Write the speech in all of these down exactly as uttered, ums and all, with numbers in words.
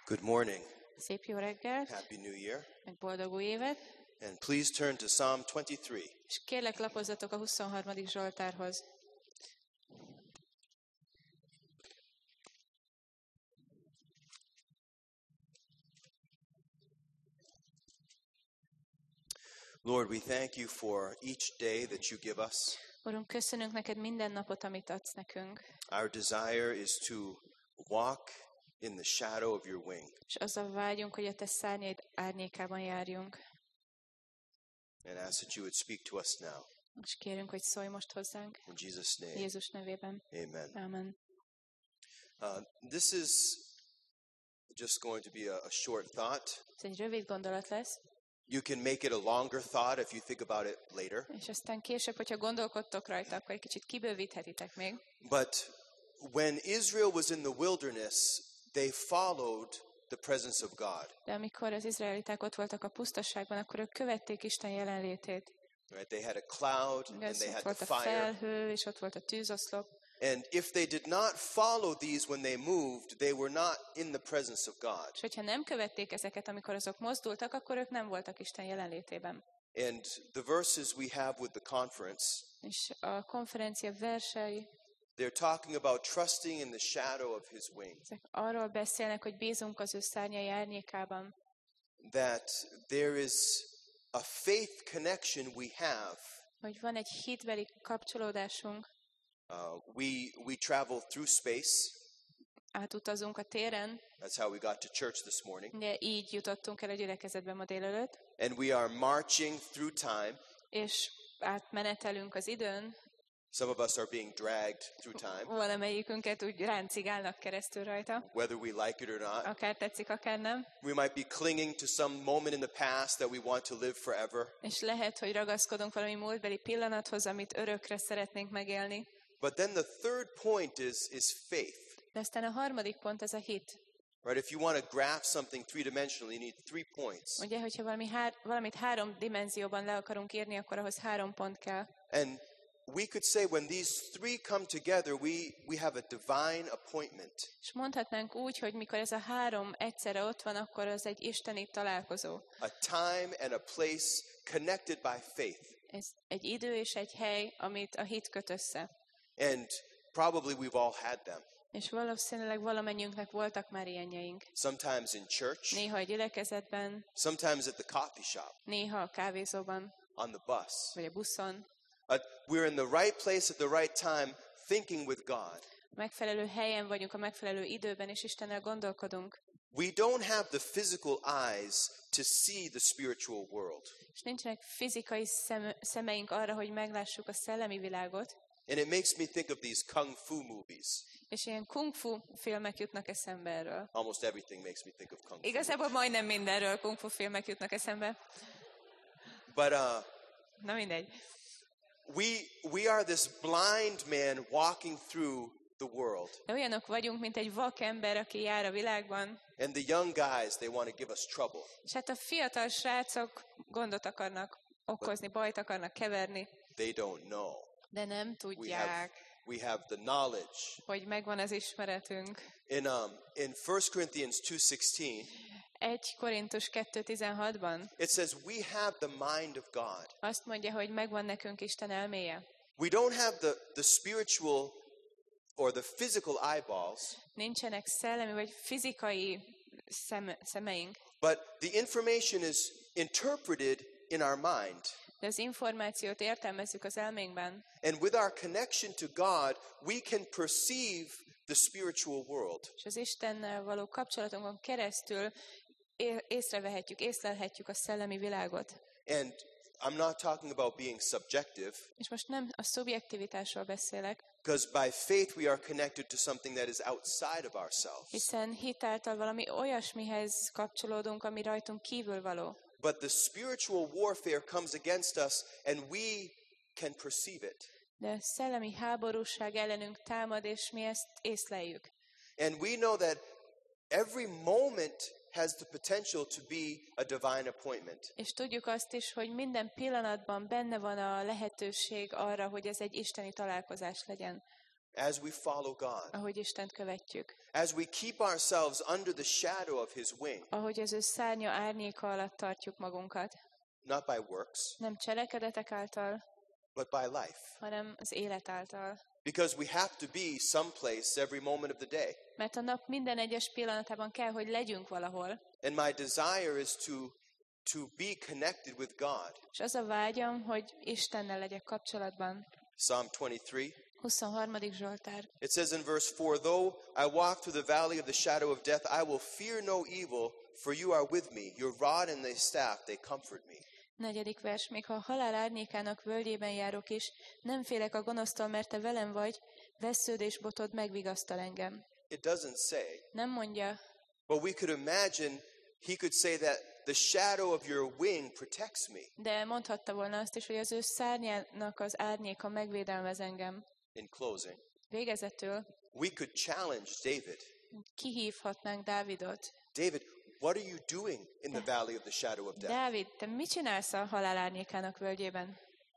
Good morning. Szép jó reggelt, Happy New Year. meg boldog új évet, And please turn to Psalm twenty-three. és kérlek lapozzatok a huszonharmadik Zsoltárhoz. Lord, we thank you for each day that you give us. Urunk, köszönünk neked minden napot, amit adsz nekünk, Our desire is to walk in the shadow of your wing. és azzal vágyunk, hogy a te szárnyaid árnyékában járjunk. And ask that you would speak to us now. És kérünk, hogy szólj most hozzánk, In Jesus' name, Jézus nevében. amen. Amen. Uh, this is just going to be a, a short thought. Ez egy rövid gondolat lesz, You can make it a longer thought if you think about it later. és aztán később, hogyha gondolkodtok rajta, akkor egy kicsit kibővíthetitek még. But when Israel was in the wilderness, they followed the presence of God. De amikor az izraeliták ott voltak a pusztaságban, akkor ők követték Isten jelenlétét. Right? They had a cloud and Igaz, they ott had volt the a fire. felhő, és ott volt a tűzoszlop. And if they did not follow these when they moved, they were not in the presence of God. És hogyha nem követték ezeket, amikor azok mozdultak, akkor ők nem voltak Isten jelenlétében. And the verses we have with the conference, És a konferencia versei, they're talking about trusting in the shadow of his wing. ezek arról beszélnek, hogy bízunk az ő szárnyai árnyékában, That there is a faith connection we have. hogy van egy hitbeli kapcsolódásunk, Uh, we, we travel through space. átutazunk a téren, That's how we got to church this morning. de így jutottunk el a gyülekezetbe ma délelőtt, And we are marching through time. és átmenetelünk az időn, Some of us are being dragged through time, valamelyikünket úgy ráncigálnak keresztül rajta, whether we like it or not. akár tetszik, akár nem, We might be clinging to some moment in the past that we want to live forever. és lehet, hogy ragaszkodunk valami múltbeli pillanathoz, amit örökre szeretnénk megélni. But then the third point is, is faith. De aztán a harmadik pont ez a hit. Right? If you want to graph something three-dimensionally, you need three points. Ugye, hogyha valami hár, valamit három dimenzióban le akarunk írni, akkor ahhoz három pont kell. And we could say when these three come together, we, we have a divine appointment. És mondhatnánk úgy, hogy mikor ez a három egyszerre ott van, akkor az egy isteni találkozó. A time and a place connected by faith. Ez egy idő és egy hely, amit a hit köt össze. And probably we've all had them. És valószínűleg valamennyiünknek voltak már ilyenjeink. Sometimes in church, Néha a gyülekezetben, sometimes at the coffee shop, néha a kávézóban, on the bus. vagy a buszon. Uh, we're in the right place at the right time, thinking with God. Megfelelő helyen vagyunk, a megfelelő időben, és Istennel gondolkodunk. We don't have the physical eyes to see the spiritual world. És nincsenek fizikai szem, szemeink arra, hogy meglássuk a szellemi világot. And it makes me think of these kung fu movies. És ilyen kung fu filmek jutnak eszembe erről. Almost everything makes me think of kung fu. Igazából majdnem mindenről kung fu filmek jutnak eszembe. But uh, Na mindegy. we we are this blind man walking through the world. De olyanok vagyunk, mint egy vakember, aki jár a világban. And the young guys, they want to give us trouble. És hát a fiatal srácok gondot akarnak okozni, bajt akarnak keverni, They don't know. de nem We tudják, have we have the knowledge. hogy megvan az ismeretünk. In um in First Corinthians two sixteen, egy Korintus kettő tizenhatban it says we have the mind of God. azt mondja, hogy megvan nekünk Isten elméje. We don't have the, the spiritual or the physical eyeballs, Nincsenek szellemi vagy fizikai szem, szemeink, but the information is interpreted in our mind. de az információt értelmezzük az elménkben. And with our connection to God, we can perceive the spiritual world. És az Istennel való kapcsolatunkon keresztül é- észrevehetjük, észlelhetjük a szellemi világot. And I'm not talking about being subjective, És most nem a szubjektivitásról beszélek, because by faith we are connected to something that is outside of ourselves. hiszen hitáltal valami olyasmihez kapcsolódunk, ami rajtunk kívül való. But the spiritual warfare comes against us, and we can perceive it. De a szellemi háborúság ellenünk támad, és mi ezt észleljük. And we know that every moment has the potential to be a divine appointment. És tudjuk azt is, hogy minden pillanatban benne van a lehetőség arra, hogy ez egy isteni találkozás legyen. as we follow God, ahogy Istent követjük, as we keep ourselves under the shadow of His wing, ahogy az ő szárnya árnyéka alatt tartjuk magunkat, not by works, nem cselekedetek által, but by life. hanem az élet által. Because we have to be someplace every moment of the day. Mert a nap minden egyes pillanatában kell, hogy legyünk valahol. And my desire is to, to be connected with God. És az a vágyam, hogy Istennel legyek kapcsolatban. Psalm twenty-three. huszonharmadik Zsoltár. It says in verse four, though I walk through the valley of the shadow of death, I will fear no evil, for you are with me. Your rod and thy staff, they comfort me. Negyedik vers. Még ha a halál árnyékának völgyében járok is, nem félek a gonosztól, mert te velem vagy, vessződ és botod megvigasztal engem. It doesn't say. Nem mondja, But we could imagine he could say that the shadow of your wing protects me. de mondhatta volna azt is, hogy az ő szárnyának az árnyéka megvédelmez engem. In closing, Végezetül we could challenge David. kihívhatnánk Dávidot. David, what are you doing in the valley of the shadow of death? Dávid, te mit csinálsz a halál árnyékának völgyében?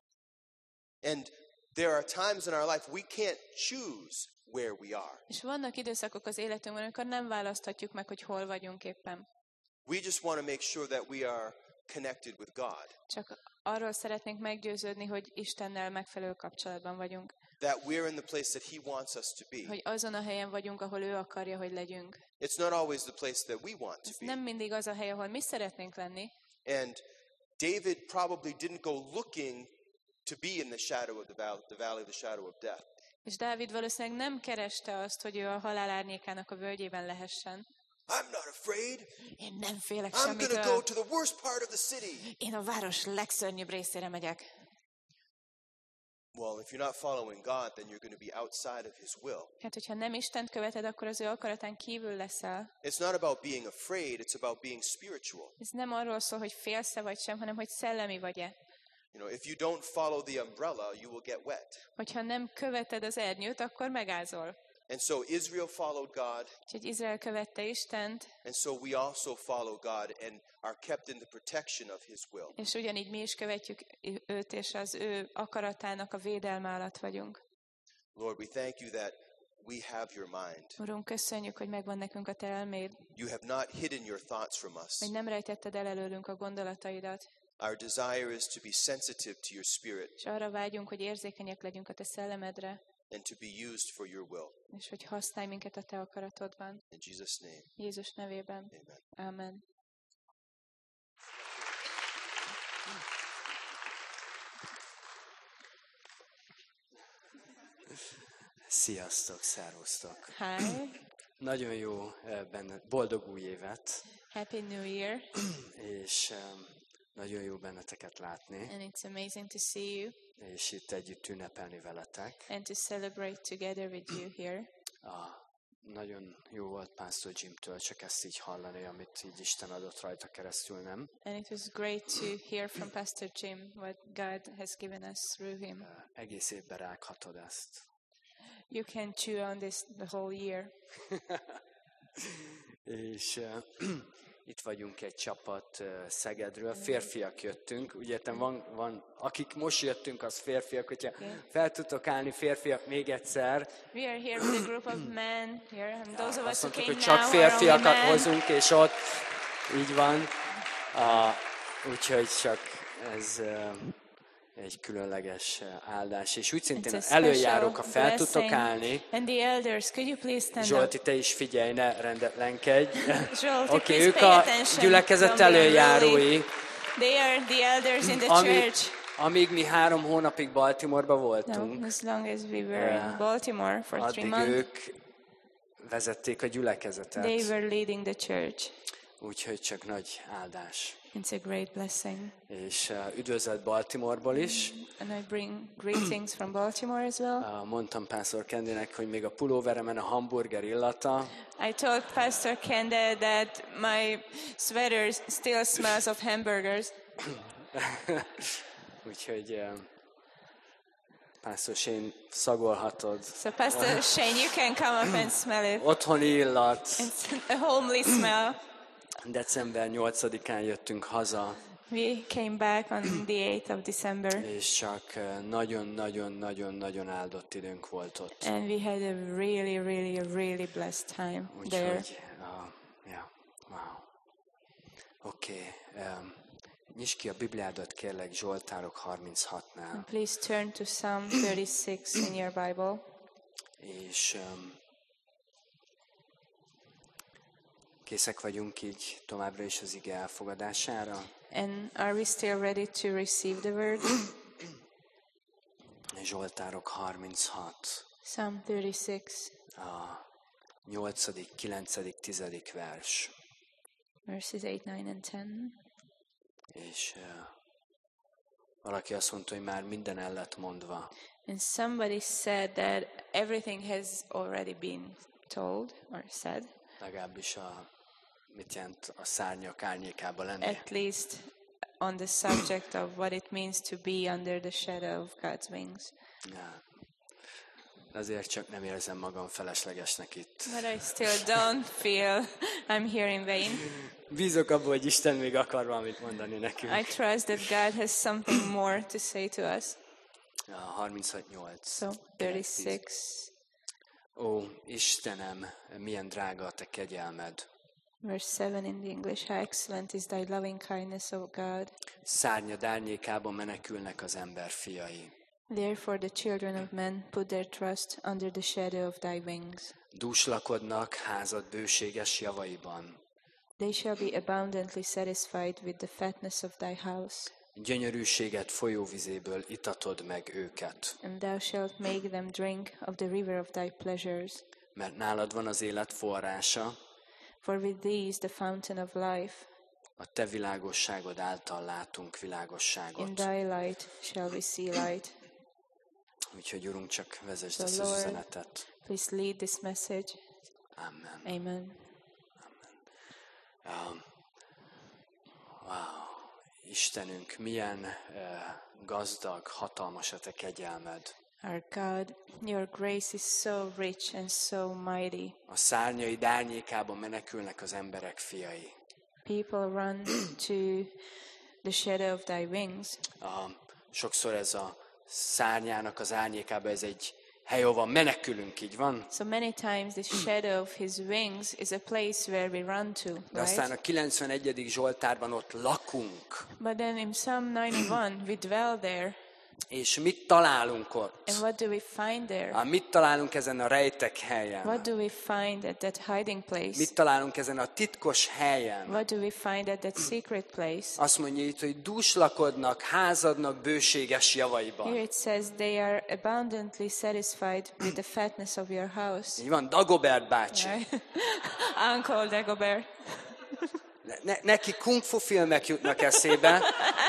And there are times in our life we can't choose where we are. És vannak időszakok az életünkben, amikor nem választhatjuk meg, hogy hol vagyunk éppen. We just want to make sure that we are connected with God. Csak arról szeretnénk meggyőződni, hogy Istennel megfelelő kapcsolatban vagyunk. That we're in the place that He wants us to be. Hogy azon a helyen vagyunk, ahol ő akarja, hogy legyünk. It's not always the place that we want to Ez be. nem mindig az a hely, ahol mi szeretnénk lenni. And David probably didn't go looking to be in the shadow of the valley, the valley of the shadow of death. És Dávid valószínűleg nem kereste azt, hogy ő a halál árnyékának a völgyében lehessen. I'm not afraid. Én nem félek I'm going to go semmitől. to the worst part of the city. Én a város legszörnyűbb részére megyek. Well, if you're not following God, then you're going to be outside of His will. Hát, hogyha nem Istent követed, akkor az ő akaratán kívül leszel. It's not about being afraid, it's about being spiritual. Ez nem arról szól, hogy félsz-e vagy sem, hanem hogy szellemi vagy-e. You know, if you don't follow the umbrella, you will get wet. Hogyha nem követed az ernyőt, akkor megázol. And so Israel followed God, Úgyhogy Izrael követte Istent, and so we also follow God and are kept in the protection of His will. és ugyanígy mi is követjük őt, és az ő akaratának a védelme alatt vagyunk. Lord, we thank you that we have your mind. Urunk, köszönjük, hogy megvan nekünk a te elméd, You have not hidden your thoughts from us. hogy nem rejtetted el előlünk a gondolataidat, Our desire is to be sensitive to your spirit és arra vágyunk, hogy érzékenyek legyünk a te szellemedre, and to be used for your will. és hogy használj minket a te akaratodban. In Jesus' name, Jézus nevében. amen. Amen. Sziasztok, szervusztok! Hi, Nagyon jó eh, benne, boldog új évet, Happy New Year, és eh, nagyon jó benneteket látni, and it's amazing to see you és itt együtt ünnepelni veletek. and to celebrate together with you here. Ah, nagyon jó volt Pastor Jimtől csak ezt így hallani, amit így Isten adott rajta keresztül, nem? And it was great to hear from Pastor Jim what God has given us through him. Eh, Egész évben rághatod ezt. You can chew on this the whole year. És uh, itt vagyunk egy csapat uh, Szegedről, férfiak jöttünk, úgy értem, van, van, akik most jöttünk, az férfiak, hogyha fel tudtok állni férfiak még egyszer, We are here with a group of men here, and those of us azt who mondtuk, came hogy csak now are only férfiakat men. hozunk, és ott így van. Uh, úgyhogy csak ez uh, egy különleges uh, áldás. És úgy szintén It's a előjárók, ha special fel tudtok blessing. állni, And the elders, could you please stand Zsolti, up? te is figyelj, ne rendetlenkedj. Zsolti, Oké, please ők pay a attention. gyülekezet Don't be előjárói. unruly. They are the elders in the Ami, church. amíg mi három hónapig Baltimore-ba No, voltunk, as long as we were in Yeah. Baltimore for three addig months, ők vezették a gyülekezetet. they were leading the church. Úgyhogy csak nagy áldás. It's a great blessing. És uh, üdvözlet Baltimoreból is. And I bring greetings from Baltimore as well. Uh, mondtam Pastor Kendinek, hogy még a pulóveremen a hamburger illata. I told Pastor Kende that my sweater still smells of hamburgers. Úgyhogy uh, Pastor Shane, szagolhatod. So Pastor Shane, you can come up and smell it. Otthoni illat. It's a homely smell. December nyolcadikán jöttünk haza. We came back on the eighth of December, és csak nagyon-nagyon-nagyon-nagyon áldott időnk volt ott. and we had a really, really, really blessed time there. Úgyhogy, uh, ja, wow. Oké, okay, um, nyisd ki a Bibliádat kérlek Zsoltárok harminchatnál. And please turn to Psalm thirty-six in your Bible. És um, készek vagyunk így továbbra is az ige elfogadására. And are we still ready to receive the word? Zsoltárok harminchat. Psalm thirty-six, A nyolcadik, kilencedik, tizedik vers. verses eight, nine, and ten. És uh, valaki azt mondta, hogy már minden el lett mondva. And somebody said that everything has already been told or said, Legalábbis a, mit jelent a szárnyak árnyékába lenni. at least on the subject of what it means to be under the shadow of God's wings. Ja. Azért csak nem érzem magam feleslegesnek itt. But I still don't feel I'm here in vain. Bízok abban, hogy Isten még akar valamit mondani nekünk. I trust that God has something more to say to us. A harminchat nyolc. So, thirty-six. Ó, Istenem, milyen drága a te kegyelmed. Verse seven in the English, how excellent is thy loving kindness, O God. Szárnyad árnyékában menekülnek az ember fiai. Therefore the children of men put their trust under the shadow of thy wings. Dúslakodnak házad bőséges javaiban. They shall be abundantly satisfied with the fatness of thy house, Gyönyörűséget folyóvizéből itatod meg őket. and thou shalt make them drink of the river of thy pleasures. Mert nálad van az élet forrása, For with thee is the fountain of life. a te világosságod által látunk In világosságot. thy light shall we see light. Úgyhogy Urunk, csak vezesd So, ezt az Lord, üzenetet. Please lead this message. Amen. Amen. Um, wow. Istenünk, milyen uh, gazdag, hatalmas a te kegyelmed. Our God, your grace is so rich and so mighty. A szárnyaid árnyékában menekülnek az emberek fiai. People run to the shadow of thy wings. Um, sokszor ez a szárnyának az árnyékában, ez egy hely, ahova menekülünk, így van? So many times the shadow of his wings is a place where we run to, De aztán right? a kilencvenegyedik Zsoltárban ott lakunk. But then in Psalm ninety-one, we dwell there. És mit találunk ott? And what do we find there? Á, mit találunk ezen a rejtek helyen? What do we find at that hiding place? Mit találunk ezen a titkos helyen? What do we find at that secret place? Azt mondja itt, hogy dúslakodnak házadnak bőséges Here javaiban. it says they are abundantly satisfied with the fatness of your house. Így van, Dagobert bácsi. Right? Uncle Dagobert. Ne, neki kung fu filmek jutnak eszébe.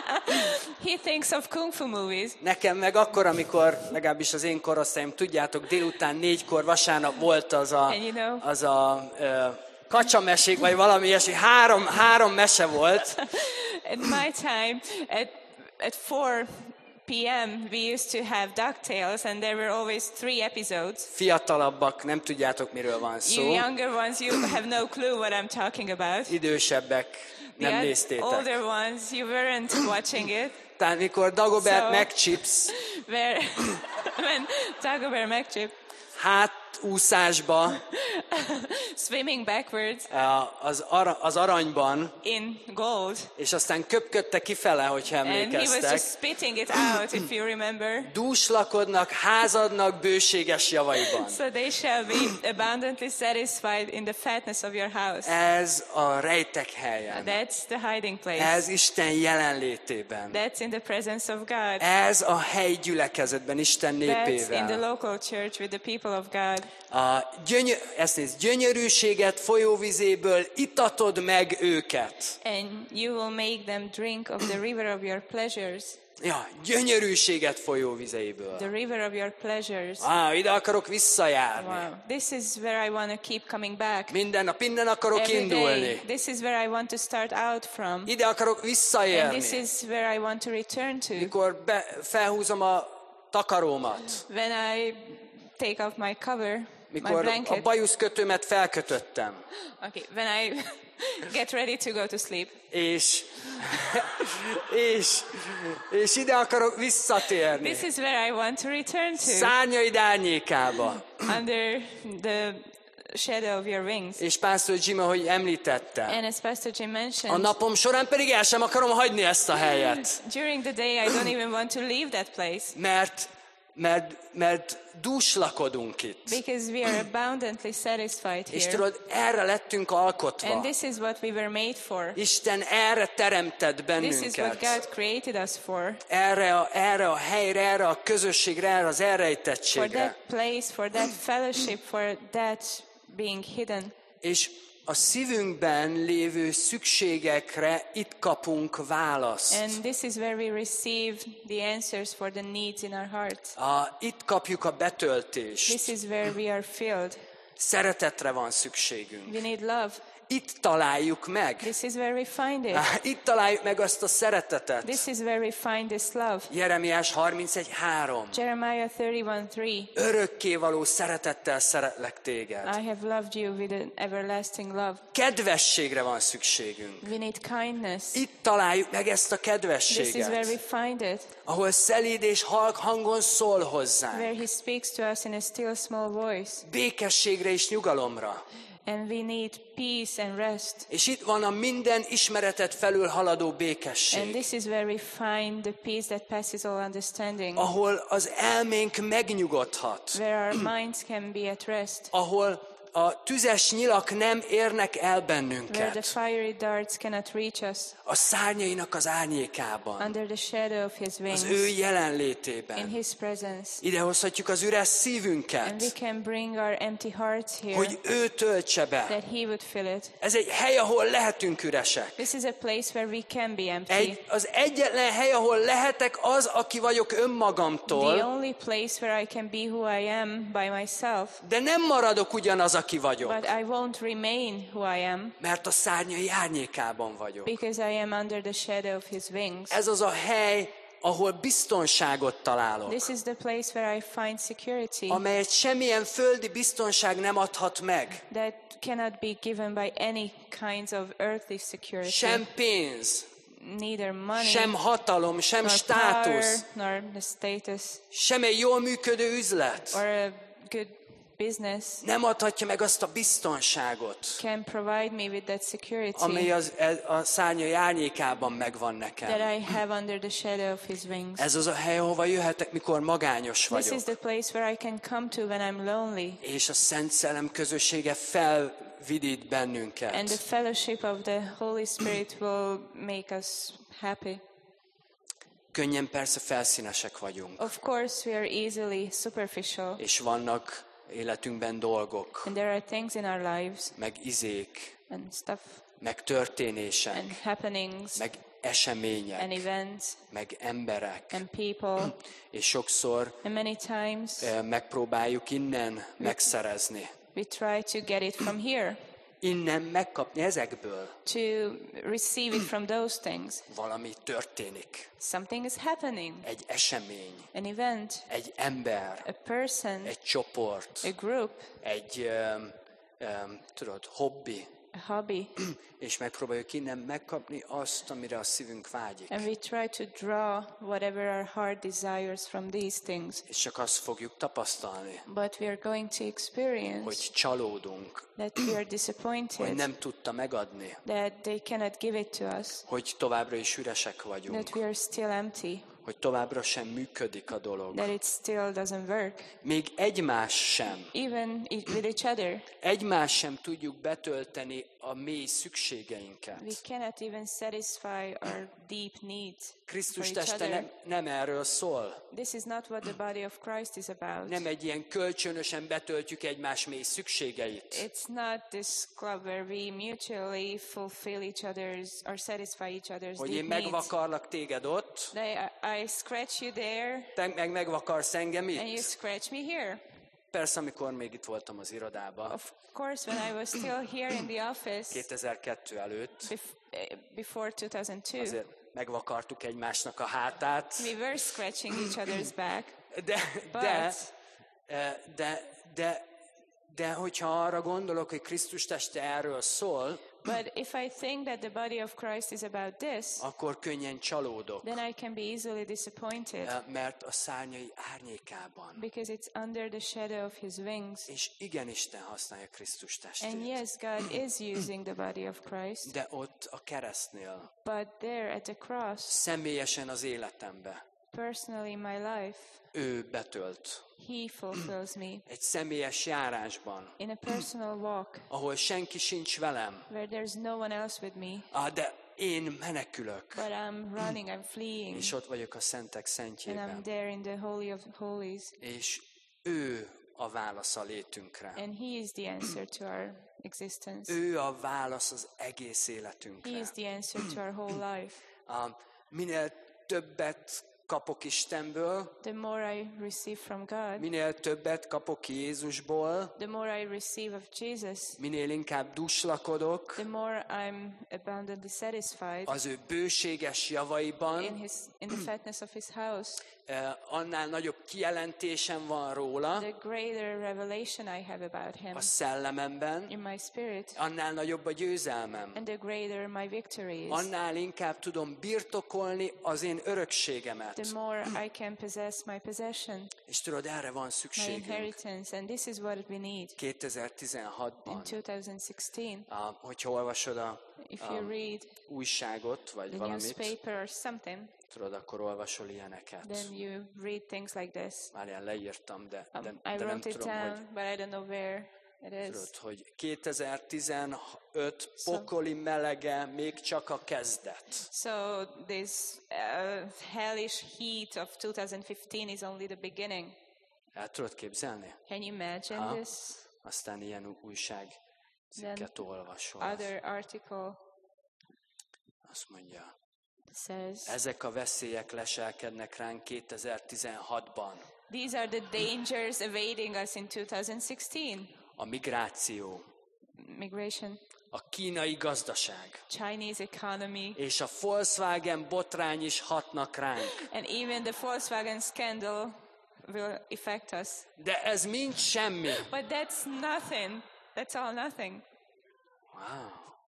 He thinks of kung fu movies. Nekem meg akkor, amikor, legalábbis az én korosztályom, tudjátok, délután négykor vasárnap volt az a, And you know- az a uh, kacsamesék, vagy valami ilyesmi, három, három mese volt. At my time, at at four p.m. we used to have DuckTales, and there were always three episodes. Fiatalabbak, nem tudjátok, miről van You szó. younger ones, you have no clue what I'm talking about. Idősebbek nem The néztétek. older ones, you weren't watching it. Tehát mikor Dagobert So- megcsipsz, Where when Dagobert McChip hátúszásba swimming backwards uh, az, ara, az aranyban, in gold, és aztán köpködte kifele, hogyha and he was emlékeztek. just spitting it out, if you remember. Dúslakodnak házadnak bőséges javaiban. So they shall be abundantly satisfied in the fatness of your house. Ez a rejtek helyen. That's the hiding place. Ez Isten jelenlétében. That's in the presence of God. Ez a helyi gyülekezetben, Isten That's in the népével. local church with the people of God. A gyöny- ezt nézd, gyönyörűséget folyóvizéből itatod meg őket. And you will make them drink of the river of your pleasures. Ja, gyönyörűséget folyóvizéből. The river of your pleasures. Á, ide akarok visszajárni. Wow. This is where I want to keep coming back. Minden nap innen akarok Every day. indulni. This is where I want to start out from. Ide akarok And this visszaérni. is where I want to return to. Mikor be, felhúzom a takarómat, When I take off my cover mikor blanket. a bajuszkötőmet felkötöttem, Okay, when I get ready to go to sleep. és, és, és ide akarok visszatérni. This is where I want to return to. Szárnyaid árnyékába. Under the shadow of your wings. És Pastor Jim, ahogy említette, And as Pastor Jim a mentioned, napom során pedig el sem akarom hagyni ezt a helyet. during the day I don't even want to leave that place. Mert, mert, mert dúslakodunk itt. Because we are abundantly satisfied És here. tudod, erre lettünk alkotva. And this is what we were made for. Isten erre teremtett This is what bennünket. God created us for. Erre a, erre a helyre, erre a közösségre, erre az For elrejtettségre. that place, for that fellowship, for that being hidden. És a szívünkben lévő szükségekre itt kapunk választ. And this is where we receive the answers for the needs in our hearts. A, itt kapjuk a betöltést. This is where we are filled. Szeretetre van szükségünk. We need love. Itt találjuk meg. This is where we find it. Itt találjuk meg azt a szeretetet. This is where we find this love. Jeremiás harmincegy három. Jeremiah thirty-one three. Örökkévaló szeretettel szeretlek téged. I have loved you with an everlasting love. Kedvességre van szükségünk. We need kindness. Itt találjuk meg ezt a This is where kedvességet, we find it. ahol szelíd és halk hangon szól hozzánk. Where he speaks to us in a still small voice. Békességre és nyugalomra. And we need peace and rest. És itt van a minden ismeretet felülhaladó And békesség, this is where we find the peace that passes all understanding. ahol az elménk megnyugodhat, Where our minds can be at rest. ahol a tüzes nyilak nem érnek el Where the bennünket, fiery darts cannot reach us. a szárnyainak az árnyékában, Under the shadow of his az wings. ő In jelenlétében. his presence. Ide hozhatjuk az üres And we szívünket, can bring our empty hearts here. hogy ő töltse be. That he would fill it. Ez egy hely, ahol lehetünk üresek. This is a place where we can be empty. Egy, az egyetlen hely, ahol lehetek az, aki vagyok The önmagamtól, only place where I can be who I am by myself. de nem maradok ugyanaz, aki vagyok, But I won't remain who I am. mert a szárnyai árnyékában vagyok. Because I am under the shadow of his wings. Ez az a hely, ahol biztonságot találok, This is the place where I find security amelyet semmilyen földi biztonság nem adhat meg. that cannot be given by any kinds of earthly security. Sem pénz, Neither money, sem hatalom, sem nor státusz, power, nor the status, sem egy jól működő üzlet or a good business nem adhatja meg azt a biztonságot, can provide me with that security ami az, a szárnyai árnyékában megvan that nekem. I have under the shadow of his wings. Ez az a hely, ahova jöhetek, mikor magányos This vagyok. is the place where I can come to when I'm lonely. És a Szent Szellem közössége felvidít And bennünket. the fellowship of the Holy Spirit will make us happy. Könnyen persze felszínesek vagyunk, Of course, we are easily superficial. és vannak életünkben dolgok, And there are things in our lives meg izék, and stuff meg and történések, happenings meg események, and events meg emberek. and people. És sokszor And many times eh, megpróbáljuk innen megszerezni, we try to get it from here, innen megkapni ezekből. to receive it from those things. Valami történik, Something is happening. egy esemény, An event, egy ember, a person, egy csoport, a group, egy, um, um, tudod, hobbi, a hobby. és megpróbáljuk innen megkapni azt, amire a szívünk vágyik. And we try to draw whatever our heart desires from these things. És csak azt fogjuk tapasztalni, But we are going to experience hogy csalódunk, that we are hogy disappointed, nem tudta megadni, that they cannot give it to us, hogy továbbra is üresek that vagyunk, we are still empty, hogy továbbra sem működik a dolog. that it still doesn't work. Még egymás sem, Even e- with each other, egymás sem tudjuk betölteni a mély szükségeinket. we cannot even satisfy our deep needs for Krisztus each teste nem, other. nem erről szól. This is not what the body of Christ is about. Nem egy ilyen kölcsönösen betöltjük egymás mély szükségeit, It's not this club where we mutually fulfill each other's or satisfy each other's hogy én deep needs. megvakarlak téged ott, They, I, I scratch you there te meg megvakarsz engem and you itt. scratch me here. Persze, amikor még itt voltam az irodában, Of course, when I was still here in the office kétezer-kettő előtt, bef- eh, before two thousand two, azért megvakartuk egymásnak a hátát, we were scratching each other's back. de, But de, eh, de, de De hogyha arra gondolok, hogy Krisztus teste erről szól, But if I think that the body of Christ is about this, akkor könnyen csalódok, then I can be easily disappointed mert a szárnyai árnyékában. because it's under the shadow of his wings. És igen, Isten használja Krisztus And testét. yes, God is using the body of Christ, De ott a keresztnél, but there at the cross, személyesen az életembe, personally in my life, ő betölt. he fulfills me. Egy személyes járásban, In a personal walk, ahol senki sincs velem, where there's no one else with me, ah, de én menekülök. but I'm running, I'm fleeing, És ott vagyok a szentek and I'm szentjében. there in the Holy of Holies. És ő a válasz a létünkre. And he is the answer to our existence. Ő a válasz az egész He életünkre. is the answer to our whole life. Ah, minél többet kapok Istenből, The more I receive from God, minél többet kapok Jézusból, the more I receive of Jesus, minél inkább dúslakodok the more I'm abundantly satisfied az ő bőséges in, javaiban, his, in the fatness of his house. eh, annál nagyobb kijelentésem van róla The greater revelation I have about him a szellememben, in my spirit, annál nagyobb a győzelmem. and the greater my victory is. Annál inkább tudom birtokolni az én örökségemet. The more I can possess my possession, És tudod, erre van my szükségünk. inheritance, and this is what we need kétezer-tizenhatban, in two thousand sixteen. ah, hogyha olvasod a If you read újságot, vagy the valamit, newspaper or something, tudod, akkor olvasol ilyeneket. then you read things like this. Már ilyen leírtam, de, Um, de, I de nem wrote it tudom, hogy, down, but I don't know where it is. tudod, hogy kétezer-tizenöt pokoli melege még csak a kezdet. So this uh, hellish heat of two thousand fifteen is only the beginning. El tudod képzelni? Can you imagine Aha. this? Aztán ilyen újság cikket olvasol. Other article Azt mondja, says, ezek a veszélyek leselkednek ránk kétezer-tizenhatban. these are the dangers awaiting us in two thousand sixteen. A migráció, Migration, a kínai gazdaság Chinese economy, és a Volkswagen botrány is hatnak ránk. and even the Volkswagen scandal will affect us. De ez mind semmi. But that's nothing. That's all nothing. Wow.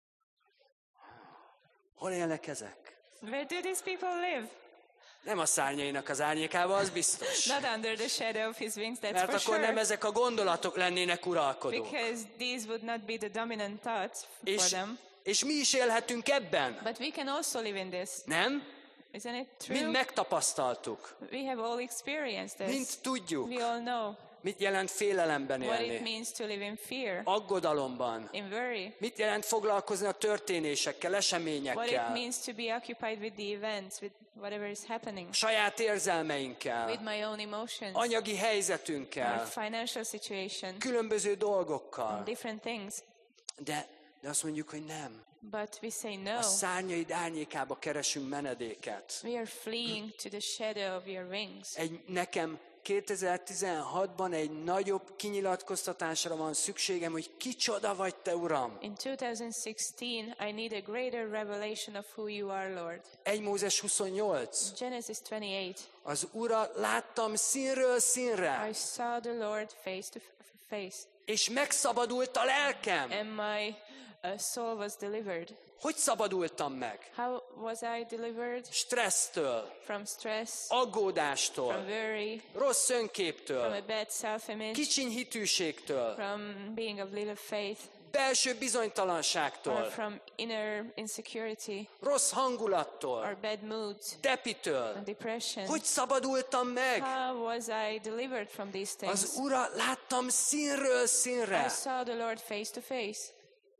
Hol élnek ezek? Where do these people live? Nem a szárnyainak az árnyékában, az biztos. Not under the shadow of his wings, that's Mert for akkor sure. nem ezek a gondolatok lennének uralkodók. Because these would not be the dominant thoughts for És, them. és mi is élhetünk ebben. But we can also live in this. Nem? Isn't it Mind true? megtapasztaltuk. We have all experienced Mind this. tudjuk, We all know mit jelent félelemben what it élni. means to live in fear, Aggodalomban. in worry. Mit jelent foglalkozni a történésekkel, What it eseményekkel, means to be occupied with the events, with whatever is happening, saját érzelmeinkkel, with my own emotions, anyagi my helyzetünkkel, financial situation, különböző dolgokkal. different things. De, de azt mondjuk, hogy nem. But we say no. A szárnyaid árnyékába keresünk menedéket. We are fleeing to the shadow of your wings. Egy, nekem kétezer-tizenhatban egy nagyobb kinyilatkoztatásra van szükségem, hogy kicsoda vagy te, Uram. In two thousand sixteen, I need a greater revelation of who you are, Lord. egy Mózes huszonnyolc. Genesis twenty-eight. Az Urat láttam színről színre, I saw the Lord face to f- face, és megszabadult a lelkem. and my uh, soul was delivered. Hogy szabadultam meg? How was I delivered? Stressztől, From stress, aggódástól, from worry, rossz from a önképtől, bad self-image, kicsiny hitűségtől, from being of little faith, belső or bizonytalanságtól, from inner insecurity, rossz or hangulattól, bad moods, depitől. and depression. Hogy szabadultam meg? How was I delivered from these things? Az Urat láttam színről I színre. saw the Lord face to face.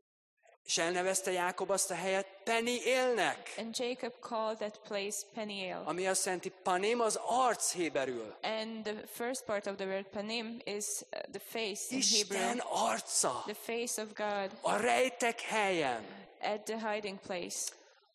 És elnevezte Jákob azt a helyet Peniélnek, And Jacob called that place Peniel. ami azt jelenti, panim az arc héberül. And the first part of the word Panim is uh, the face in Isten Hebrew. arca, The face of God a rejtek helyen. at the hiding place.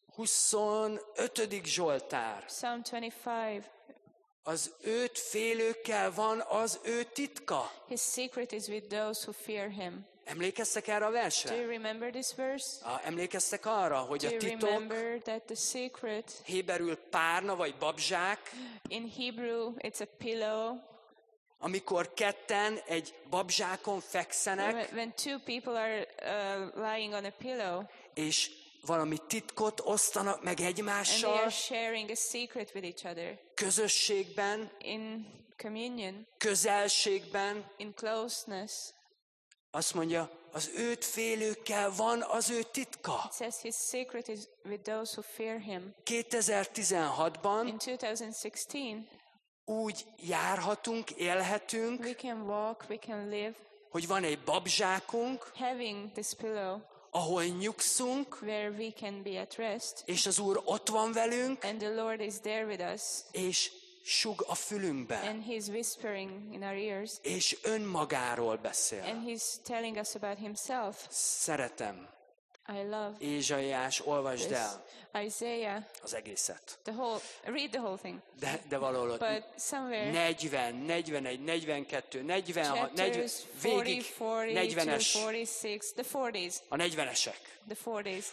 huszonötödik Zsoltár. Psalm twenty-five. Az őt félőkkel van az ő titka. His secret is with those who fear him. Emlékeztek erre a Do you versre? remember this verse? Ah, emlékeztek arra, hogy Do a you titok remember that the secret héberül párna vagy babzsák, in Hebrew it's a pillow, amikor ketten egy babzsákon fekszenek, When, when two people are uh, lying on a pillow és valami titkot osztanak meg and they egymással, are sharing a secret with each other közösségben, in communion, közelségben, in closeness. azt mondja, az őt félőkkel van az ő titka. It says his secret is with those who fear him. kétezer-tizenhatban In two thousand sixteen, úgy járhatunk, élhetünk, we can walk, we can live, hogy van egy babzsákunk, having this pillow ahol nyugszunk, where we can be at rest, és az Úr ott van velünk, and the Lord is there with us, és sug a fülünkbe, and he's whispering in our ears, és önmagáról beszél. and he's telling us about himself. Szeretem. I love Ézsaiás, olvasd this. el Isaiah, az egészet. the whole, read the whole thing. De, de valahol ott But somewhere, negyven, negyvenegy, negyvenkettő, negyvenhat, negyven, chapters forty, végig forty-two, negyvenes, forty-six, the forties, a negyvenesek. the forties,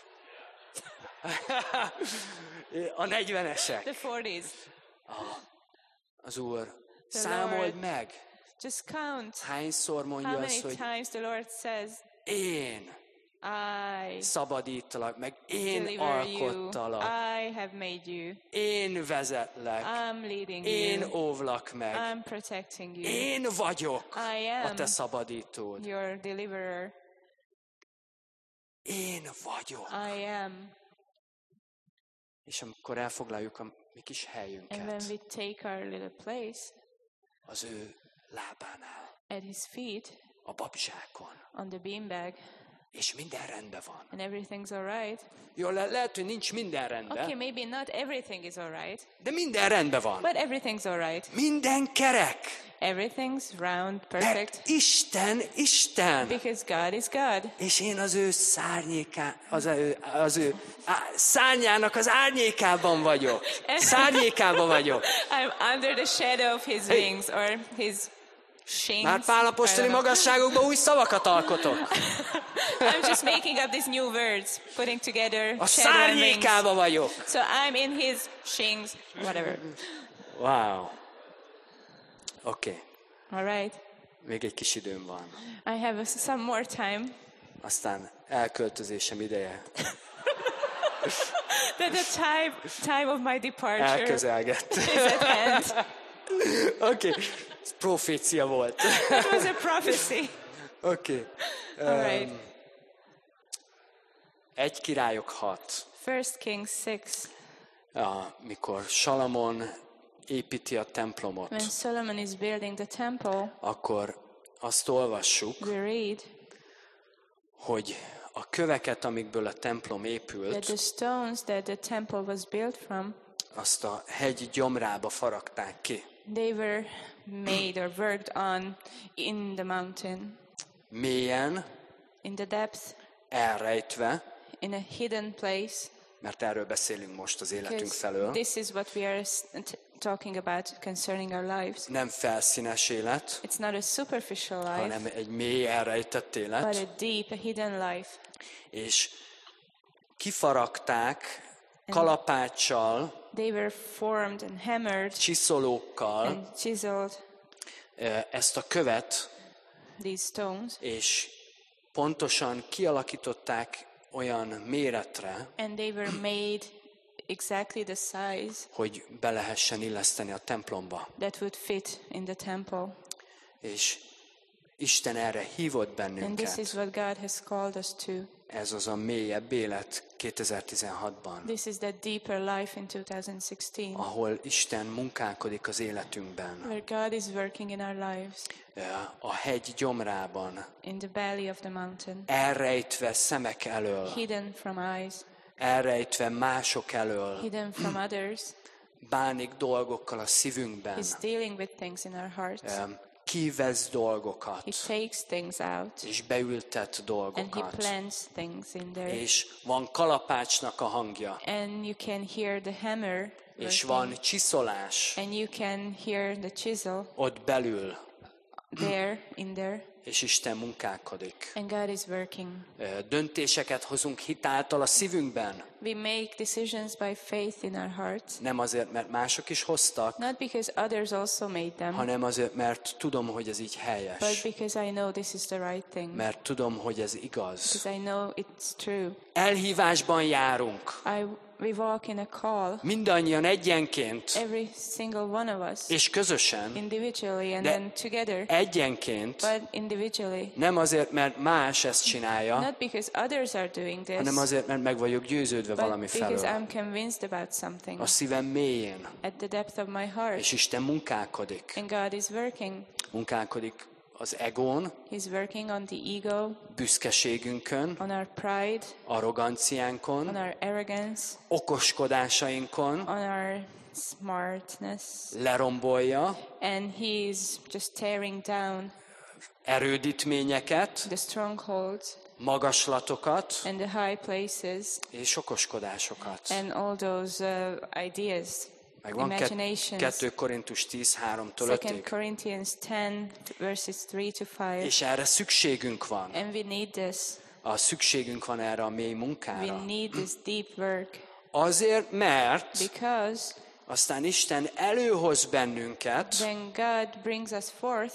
A negyvenesek. the forties. Az Úr, The számold Lord. meg, Just count hányszor mondja how azt, many hogy times the Lord says, én I szabadítalak meg, én deliver you, alkottalak, I have made you, én vezetlek, I'm leading én you, óvlak meg, I'm protecting you, én vagyok I a am te szabadítód. your deliverer, Én vagyok. I am. És amikor elfoglaljuk a mi kis And when helyünket we take our little place az ő lábánál, at his feet a babzsákon, on the beanbag, és minden rendben van. and everything's all right. Jó, le- lehet, hogy nincs minden rendben, Okay, maybe not everything is all right, de minden rendben van. but everything's all right. Minden kerek. Everything's round, perfect, Mert Isten, Isten. because God is God. És én az ő szárnyéká, az ő, az ő á, szárnyának az árnyékában vagyok. Szárnyékában vagyok. I'm under the shadow of his wings, or his shings. Már Pál I apostoli don't know. magasságokban új szavakat alkotok. I'm just making up these new words, putting together A shadow and wings. szárnyékában vagyok. So I'm in his shings, whatever. Wow. Oké, okay. All right. még egy kis időm van. I have a, some more time. Aztán elköltözésem ideje. That the time time of my departure Elközelgett. is at hand. Oké, okay. Ez profécia volt. It was a prophecy. Oké. Okay. All right. Egy királyok hat. First Kings six. Amikor Salamon építi a templomot, When Solomon is building the temple, akkor azt olvassuk, we read hogy a köveket, amikből a templom that épült, the stones that the temple was built from, azt a hegy gyomrába faragták ki. they were made or worked on in the mountain, Mélyen, in the depth, elrejtve, in a hidden place. mert erről beszélünk most az életünk Because felől. this is what we are s- t- talking about concerning our lives. Nem felszínes élet, It's not a superficial life, hanem egy mély elrejtett but élet. a deep, a hidden life. És kifaragták kalapáccsal, They were formed and hammered csiszolókkal and chiseled, eh, ezt a követ, these stones, és pontosan kialakították olyan méretre, and they were made exactly the size hogy be lehessen illeszteni a templomba. that would fit in the temple. És Isten erre hívott And this bennünket. is what God has called us to. Ez az a mélyebb élet kétezer-tizenhatban, This is that deeper life in two thousand sixteen, ahol Isten munkálkodik az életünkben. where God is working in our lives, A hegy gyomrában, in the belly of the mountain, elrejtve szemek elől, hidden from eyes, elrejtve mások elől, hidden from others. bánik dolgokkal a szívünkben, He's dealing with things in our hearts. kivesz dolgokat, He takes things out és beültet and he dolgokat. plants things in there. És van kalapácsnak a hangja, And you can hear the hammer és working. van csiszolás And you can hear the chisel ott belül, there, in there, és Isten munkálkodik. and God is working. Ö, Döntéseket hozunk hitáltal a szívünkben. We make decisions by faith in our hearts, Nem azért, mert mások is hoztak, not because others also made them, hanem azért, mert tudom, hogy ez így but helyes. because I know this is the right thing, Mert tudom, hogy ez igaz. because I know it's true. Elhívásban járunk. I, we walk in a call, Mindannyian egyenként every single one of us, és közösen, individually and De- then together, egyenként, but individually. nem azért, mert más ezt csinálja, Not because others are doing this, hanem azért, mert meg vagyok győződve but valami because felől. I'm convinced about something A szívem mélyén. at the depth of my heart. És Isten munkálkodik. And God is working. Munkálkodik az egón, He's working on the ego, büszkeségünkön, on our pride, on arroganciánkon, our arrogance, okoskodásainkon, on our smartness. lerombolja And He's just tearing down erődítményeket, the strongholds magaslatokat and the high places és okoskodásokat. and all those uh, ideas, Meg van imaginations. kettő Korintus tíz, háromtól Second ötig. Corinthians ten, verses three to five. És erre szükségünk van. And we need this. A szükségünk van erre a mély We munkára. need this deep work Azért, mert because aztán Isten előhoz bennünket, then God brings us forth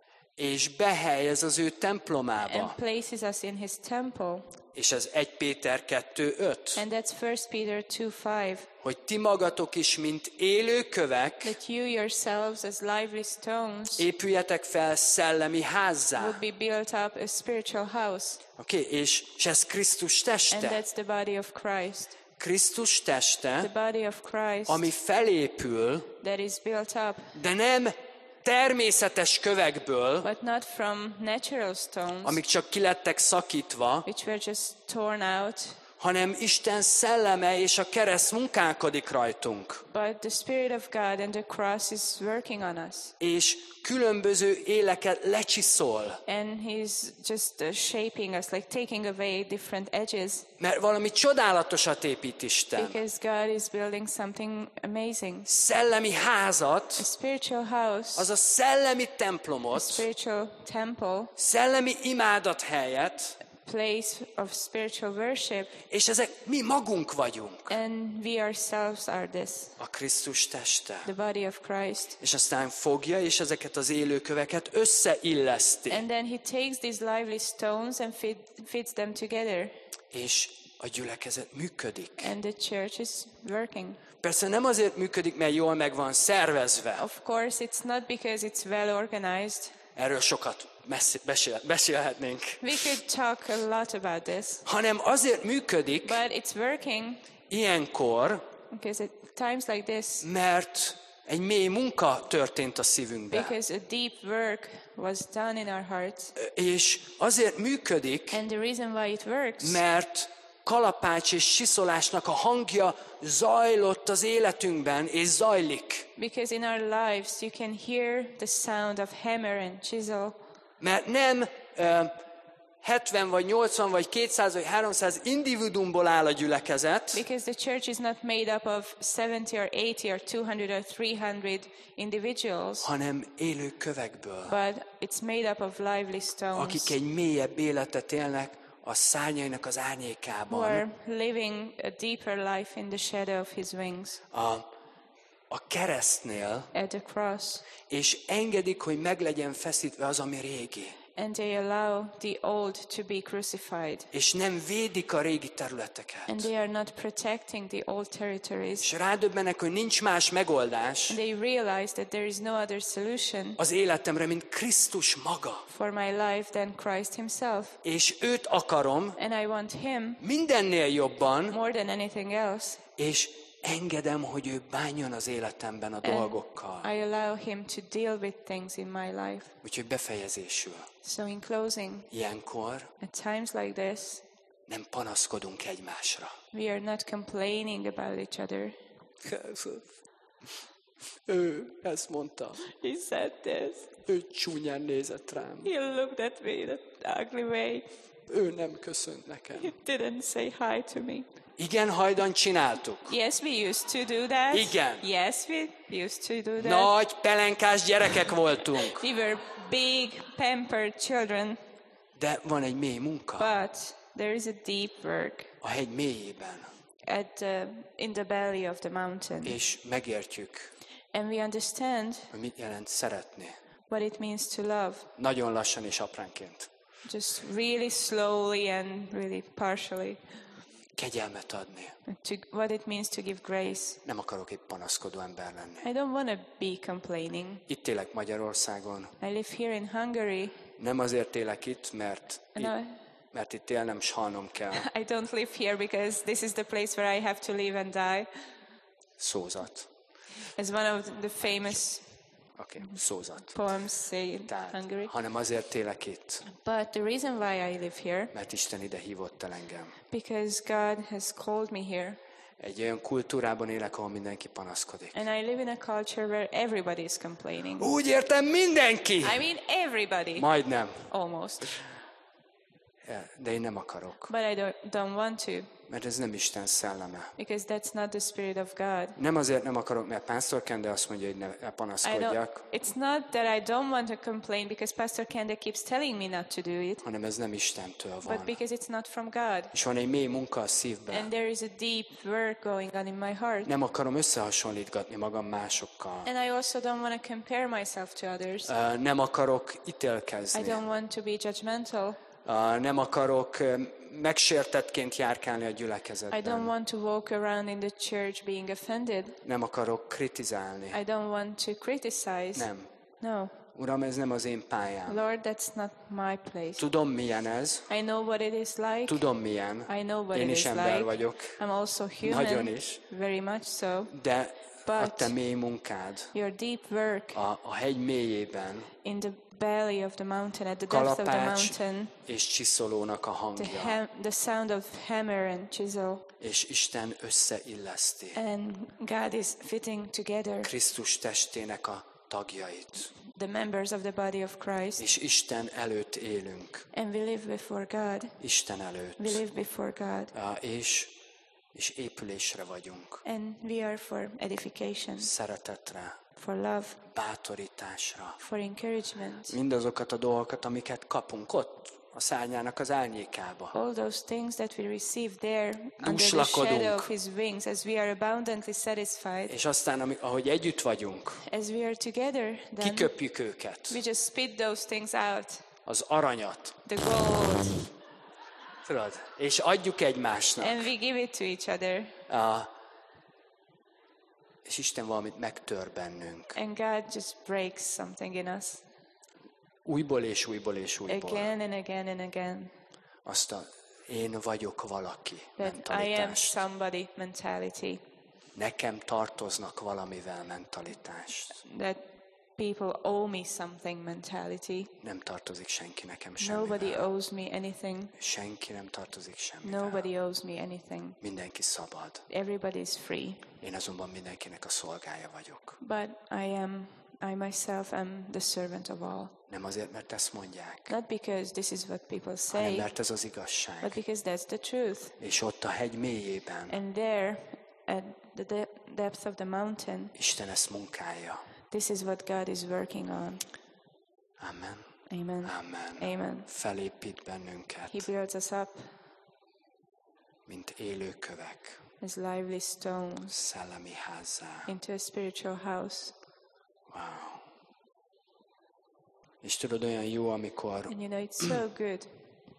és behelyez az ő templomába. and places us in His temple. És ez egy Péter kettő öt. And that's First Peter two five. Hogy ti magatok is, mint élő kövek, That you yourselves as lively stones épüljetek fel szellemi házzá. would be built up a spiritual house. Oké, okay, és, és ez Krisztus And teste. that's the body of Christ. Krisztus The teste, body of Christ ami felépül, that is built up, de nem természetes kövekből, but not from natural stones, amik csak kilettek szakítva, which were just torn out, hanem Isten szelleme és a kereszt munkálkodik rajtunk. but the Spirit of God and the cross is working on us. És különböző éleket lecsiszol, And He's just uh, shaping us, like taking away different edges, mert valami csodálatosat épít Isten. because God is building something amazing. Szellemi házat, A spiritual house, az a szellemi a templomot, spiritual temple, szellemi imádat helyett, place of spiritual worship, és ezek mi magunk vagyunk, and we ourselves are this, a Krisztus teste. the body of Christ. És aztán fogja, és ezeket az élőköveket összeilleszti. And then He takes these lively stones and fit, fits them together, És a gyülekezet működik. and the church is working. Persze nem azért működik, mert jól meg van szervezve. Of course, it's not because it's well organized. Erről sokat messzi- besél- beszélhetnénk. We could talk a lot about this, Hanem azért működik but it's working ilyenkor, because at times like this, mert egy mély munka történt a szívünkben. because a deep work was done in our hearts. És azért működik, And the reason why it works, mert kalapács és siszolásnak a hangja zajlott az életünkben, és zajlik. because in our lives you can hear the sound of hammer and chisel, Mert nem ö, hetven vagy nyolcvan vagy kétszáz vagy háromszáz individuumból áll a gyülekezet, because the church is not made up of seventy or eighty or two hundred or three hundred individuals, hanem élő kövekből, but it's made up of lively stones akik egy mélyebb életet élnek a szárnyainak az who árnyékában. are living a deeper life in the shadow of His wings A, a keresztnél, at the cross. és engedik, hogy meg legyen feszítve az, ami régi. And they allow the old to be crucified. És nem védik a régi területeket. And they are not protecting the old territories. És rádöbbenek, hogy nincs más megoldás And they realize that there is no other solution az életemre, mint Krisztus maga. for my life than Christ Himself. És őt akarom And I want Him mindennél jobban, more than anything else. és engedem, hogy ő bánjon az életemben a dolgokkal. I allow Him to deal with things in my life. Úgyhogy befejezésül. So in closing, Ilyenkor at times like this, nem panaszkodunk egymásra. we are not complaining about each other. Ő ezt mondta. He said this. Ő csúnyán nézett rám. He looked at me in an ugly way. Ő nem köszönt nekem. He didn't say hi to me. Igen, hajdan csináltuk. Yes, we used to do that. Igen. Yes, we used to do that. Nagy pelenkás gyerekek voltunk. We were big pampered children, de van egy mély munka but there is a deep work a hegy mélyében, at the, in the belly of the mountain. és megértjük, And we understand hogy mit jelent szeretni. what it means to love. Nagyon lassan és apránként. Just really slowly and really partially. Kegyelmet adni. To, what it means to give grace. Nem akarok egy panaszkodó ember lenni. I don't want to be complaining. Itt élek Magyarországon. I live here in Hungary. Nem azért élek itt, mert, And itt, I, mert itt élnem s halnom kell. I don't live here because this is the place where I have to live and die. Szózat. As one of the famous Oké, okay, szózat. poems say in Tehát, Hungary. hanem azért élek itt, But the reason why I live here, mert Isten ide hívott el engem. because God has called me here. Egy olyan kultúrában élek, ahol mindenki panaszkodik. And I live in a culture where everybody is complaining. Úgy értem, mindenki! I mean everybody. Majdnem. Almost. De én nem akarok, But I don't, don't want to, mert ez nem Isten szelleme. because that's not the Spirit of God. Nem azért nem akarok, mert Pásztor Kende azt mondja, hogy ne, ne I don't, panaszkodjak, it's not that I don't want to complain because Pastor Kende keeps telling me not to do it, hanem ez nem Istentől but van. because it's not from God. És van egy mély munka a szívben. And there is a deep work going on in my heart. Nem akarom összehasonlítgatni magam másokkal. And I also don't want to compare myself to others. Ö, Nem akarok I ítélkezni. don't want to be judgmental. Ö, Nem akarok ö, megsértettként járkálni a I don't gyülekezetben. want to walk around in the church being offended. Nem akarok kritizálni. I don't want to criticize. Nem. No. Uram, ez nem az én pályám. Lord, that's not my place. Tudom, milyen ez. I know what it is like. Tudom, milyen. I know what Én it is is ember like. vagyok. I'm also Nagyon human. is. Very much so. De a But te mély munkád your deep work a, a hegy mélyében in the belly of the mountain, at the depth of the kalapács mountain, és csiszolónak a the, hangja. ham- the sound of hammer and chisel, És Isten összeilleszti and God is fitting together Krisztus testének a tagjait. the members of the body of Christ. És Isten előtt élünk. And we live before God. Isten előtt. We live before God. Ah, És, és épülésre vagyunk. And we are for edification, Szeretetre, for love, bátorításra. for encouragement. Mindazokat a dolgokat, amiket kapunk ott, a szárnyának az árnyékába. All those things that we receive there under the Dúslakodunk. shadow of His wings, as we are abundantly satisfied, És aztán, ami- ahogy együtt vagyunk, as we are together, then kiköpjük őket. we just spit those things out, Az aranyat. the gold, Tudod? És adjuk egymásnak. and we give it to each other. Ah, és Isten valamit megtör bennünk. And God just breaks something in us Újból és újból és újból. again and again and again. Azt a én vagyok valaki That I am mentalitást. somebody mentality. Nekem tartoznak valamivel mentalitást. That people owe me something mentality. Nem tartozik senki nekem Nobody semmivel. owes me anything. Senki nem tartozik semmivel. Nobody owes me anything. Mindenki szabad. Everybody is free. Én azonban mindenkinek a szolgája vagyok. But I am, I myself am the servant of all. Nem azért, mert ezt mondják, Not because this is what people hanem say, mert ez az but igazság. because that's the truth. És ott a hegy mélyében And there, at the de- depth of the mountain, Isten ezt munkálja. this is what God is working on. Amen. Amen. Amen. Amen. Felépít bennünket, He builds us up mint élőkövek, as lively stones szellemi házzá. into a spiritual house. Wow. És tudod, olyan jó, amikor And you know, it's so good.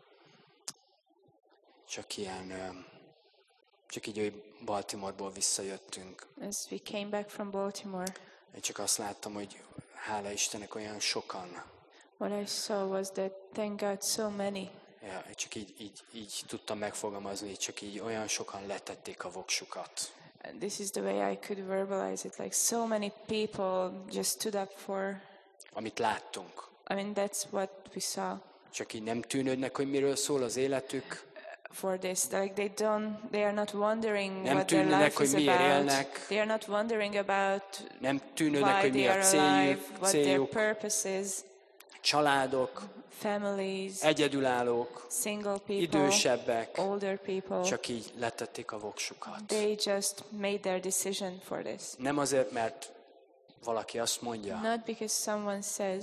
csak ilyen, ö, csak így, hogy Baltimoreból visszajöttünk. As we came back from Baltimore, Én csak azt láttam, hogy hála Istennek olyan sokan, what I saw was that, thank God, so many, ja, csak így, így, így tudtam megfogalmazni, csak így olyan sokan letették a voksukat. and this is the way I could verbalize it, like so many people just stood up for, Amit láttunk. I mean, that's what we saw Csak így nem tűnődnek, hogy miről szól az életük. for this. Like they don't, they are not wondering Nem what their tűnnek, life hogy is miért about. élnek. They are not wondering about Nem tűnődnek, why hogy mi they a are céljuk, alive, what their céljuk. purpose is. Családok, Families, egyedülállók, single people, idősebbek, older people, csak így letették a voksukat. they just made their decision for this. Nem azért, mert valaki azt mondja, Not because someone says,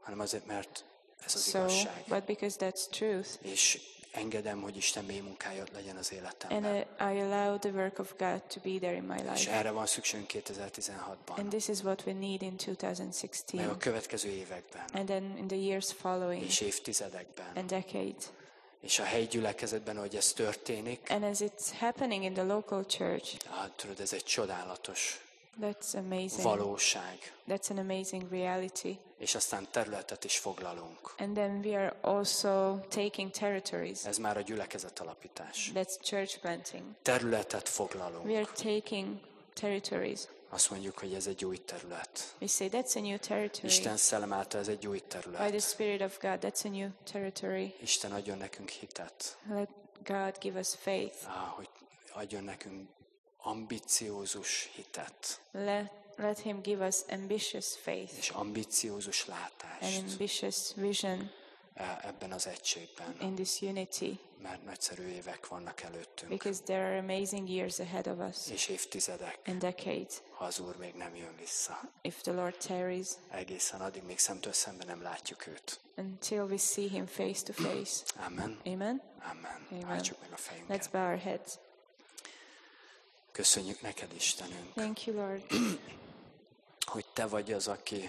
hanem azért, mert ez az so, igazság. but because that's truth. És engedem, hogy Isten mély munkája legyen az And életemben. uh, I allow the work of God to be there in my És life. erre van szükségünk kétezer-tizenhatban. And this is what we need in two thousand Meg sixteen. a következő években. And then in the years following És évtizedekben. and decades. És a helyi gyülekezetben, hogy ez történik, And as it's happening in the local church, hát, tudod, ez egy csodálatos that's amazing. valóság. That's an amazing reality. És aztán területet is foglalunk. And then we are also taking territories. Ez már a gyülekezet alapítás. That's church planting. Területet We foglalunk. are taking territories. Azt mondjuk, hogy ez egy új terület. We say that's a new territory. Isten szellem által ez egy új By the terület. Spirit of God, that's a new territory. Isten adjon nekünk hitet. Let God give us faith. Ah, hogy adjon nekünk ambiciózus hitet. Let, let Him give us ambitious faith És ambiciózus and látást ambitious vision e- ebben az egységben. in this unity, Mert nagyszerű évek vannak előttünk. because there are amazing years ahead of us És évtizedek, and decades. ha az Úr még nem jön vissza. If the Lord tarries, Egészen addig még szemtől szemben nem látjuk őt. until we see Him face to face. Amen. Amen? Amen. Amen. Hajtsuk meg a Let's fejünket. bow our heads. Köszönjük neked, Istenünk, Thank you, Lord, hogy te vagy az, aki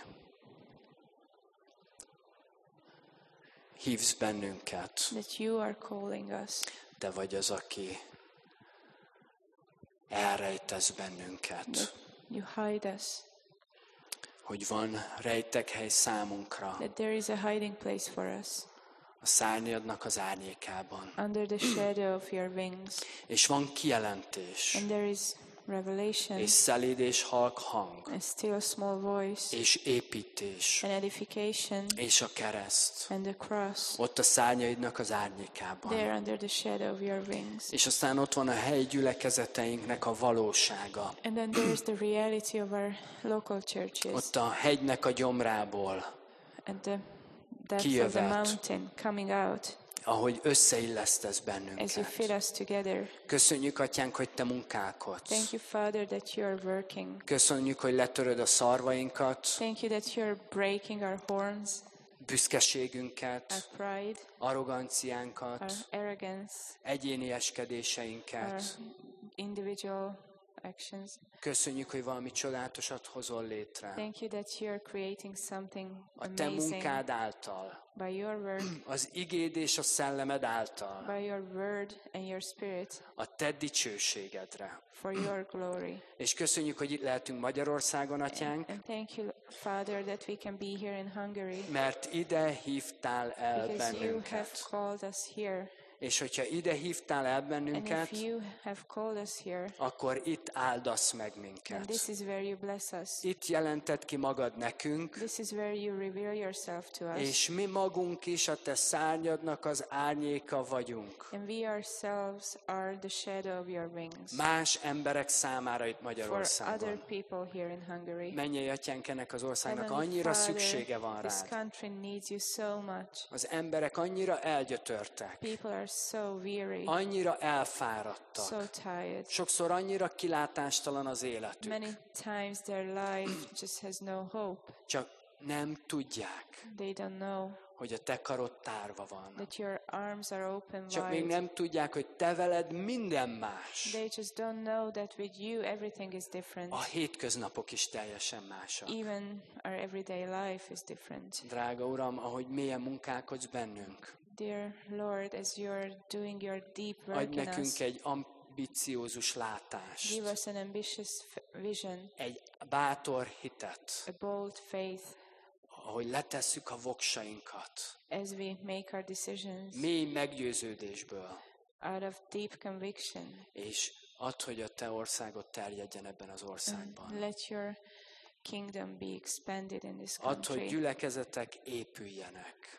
hívsz bennünket. that you are calling us. Te vagy az, aki elrejtesz bennünket. You hide us. Hogy van rejtekhely számunkra That there is a hiding place for us a szárnyadnak az árnyékában. under the shadow of your wings. És van kijelentés, And there is revelation, és szelíd és halk hang, and still small voice, és építés, and edification, és a kereszt. and the cross. Ott a szárnyaidnak az árnyékában. There under the shadow of your wings. És aztán ott van a helyi gyülekezeteinknek a valósága. And then there is the reality of our local churches. Ott a hegynek a gyomrából, And the depth of the kijövet. mountain coming out ahogy összeillesztesz as you bennünket. fit us together. Köszönjük, Atyánk, hogy te munkálkodsz. Thank you, Father, that you are working. Köszönjük, hogy letöröd a szarvainkat, Thank you that you are breaking our horns, büszkeségünket, our pride, arroganciánkat, our arrogance, egyénieskedéseinket. our individual actions. Köszönjük, hogy valami csodálatosat hozol létre. Thank you that you are creating something A te amazing munkád által, by your word, az igéd és a szellemed által, by your word and your spirit a te dicsőségedre. for your glory. És köszönjük, hogy itt lehetünk Magyarországon, Atyánk, And thank you, Father, that we can be here in Hungary mert ide hívtál el because you have bennünket. called us here. És hogyha ide hívtál el And bennünket, if you have called us here, akkor itt áldasz meg then minket. this is where you bless us. Itt jelented ki magad nekünk, This is where you reveal yourself to us. és mi magunk is a te szárnyadnak az árnyéka vagyunk. And we ourselves are the shadow of your wings Más emberek számára itt for other Magyarországon. people here in Hungary. Mennyei Atyánk, ennek az országnak Heavenly annyira Father, szüksége van this rád. country needs you so much. Az emberek annyira elgyötörtek, People are so weary, annyira elfáradtak. so tired. Sokszor annyira kilátástalan az életük. Many times their life just has no hope. Csak nem tudják, They don't know hogy a te karod tárva van. that your arms are open Csak még wide. nem tudják, hogy te veled minden más. They just don't know that with you everything is different. A hétköznapok is teljesen másak. Even our everyday life is different. Drága Uram, ahogy mélyen munkálkodsz bennünk, Dear Lord, as you're doing your deep adj work in us, nekünk egy ambiciózus látást, give us an ambitious f- vision, egy bátor hitet, a bold faith ahogy letesszük a voksainkat, as we make our decisions mély meggyőződésből, out of deep conviction. és add, hogy a te országot terjedjen ebben az országban. Let your kingdom be expanded in this Add, hogy country. gyülekezetek épüljenek,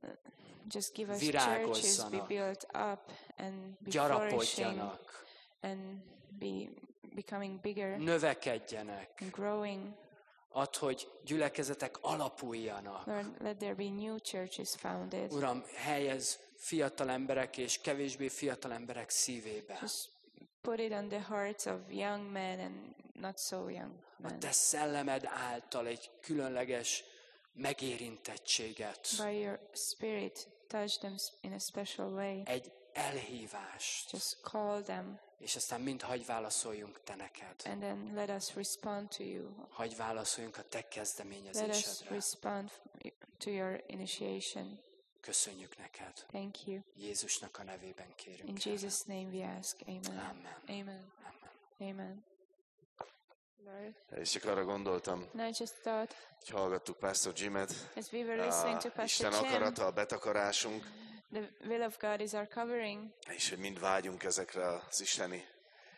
Just give us churches be virágozzanak, built up and be flourishing gyarapodjanak, and be becoming bigger növekedjenek. and growing. Add, hogy gyülekezetek alapuljanak. Lord, let there be new churches founded. Uram, helyez fiatal emberek és kevésbé fiatal emberek szívébe. Just put it on the hearts of young men and not so young A men. te szellemed által egy különleges megérintettséget, by your Spirit, touch them in a special way. egy elhívást, Just call them, és aztán mind hagy válaszoljunk te neked. and then let us respond to you. Hagy válaszoljunk a te Let us kezdeményezésedre. respond to your initiation. Köszönjük neked. Thank you. Jézusnak a nevében In kérünk. Jesus' name we ask. Amen. Amen. Amen. Amen. Lord. És csak arra gondoltam, And I just thought, hogy hallgattuk Pastor Jimet, as we were listening to ah, Pastor Isten Jim, akarata, a betakarásunk, the will of God is our covering, és hogy mind vágyunk ezekre az isteni,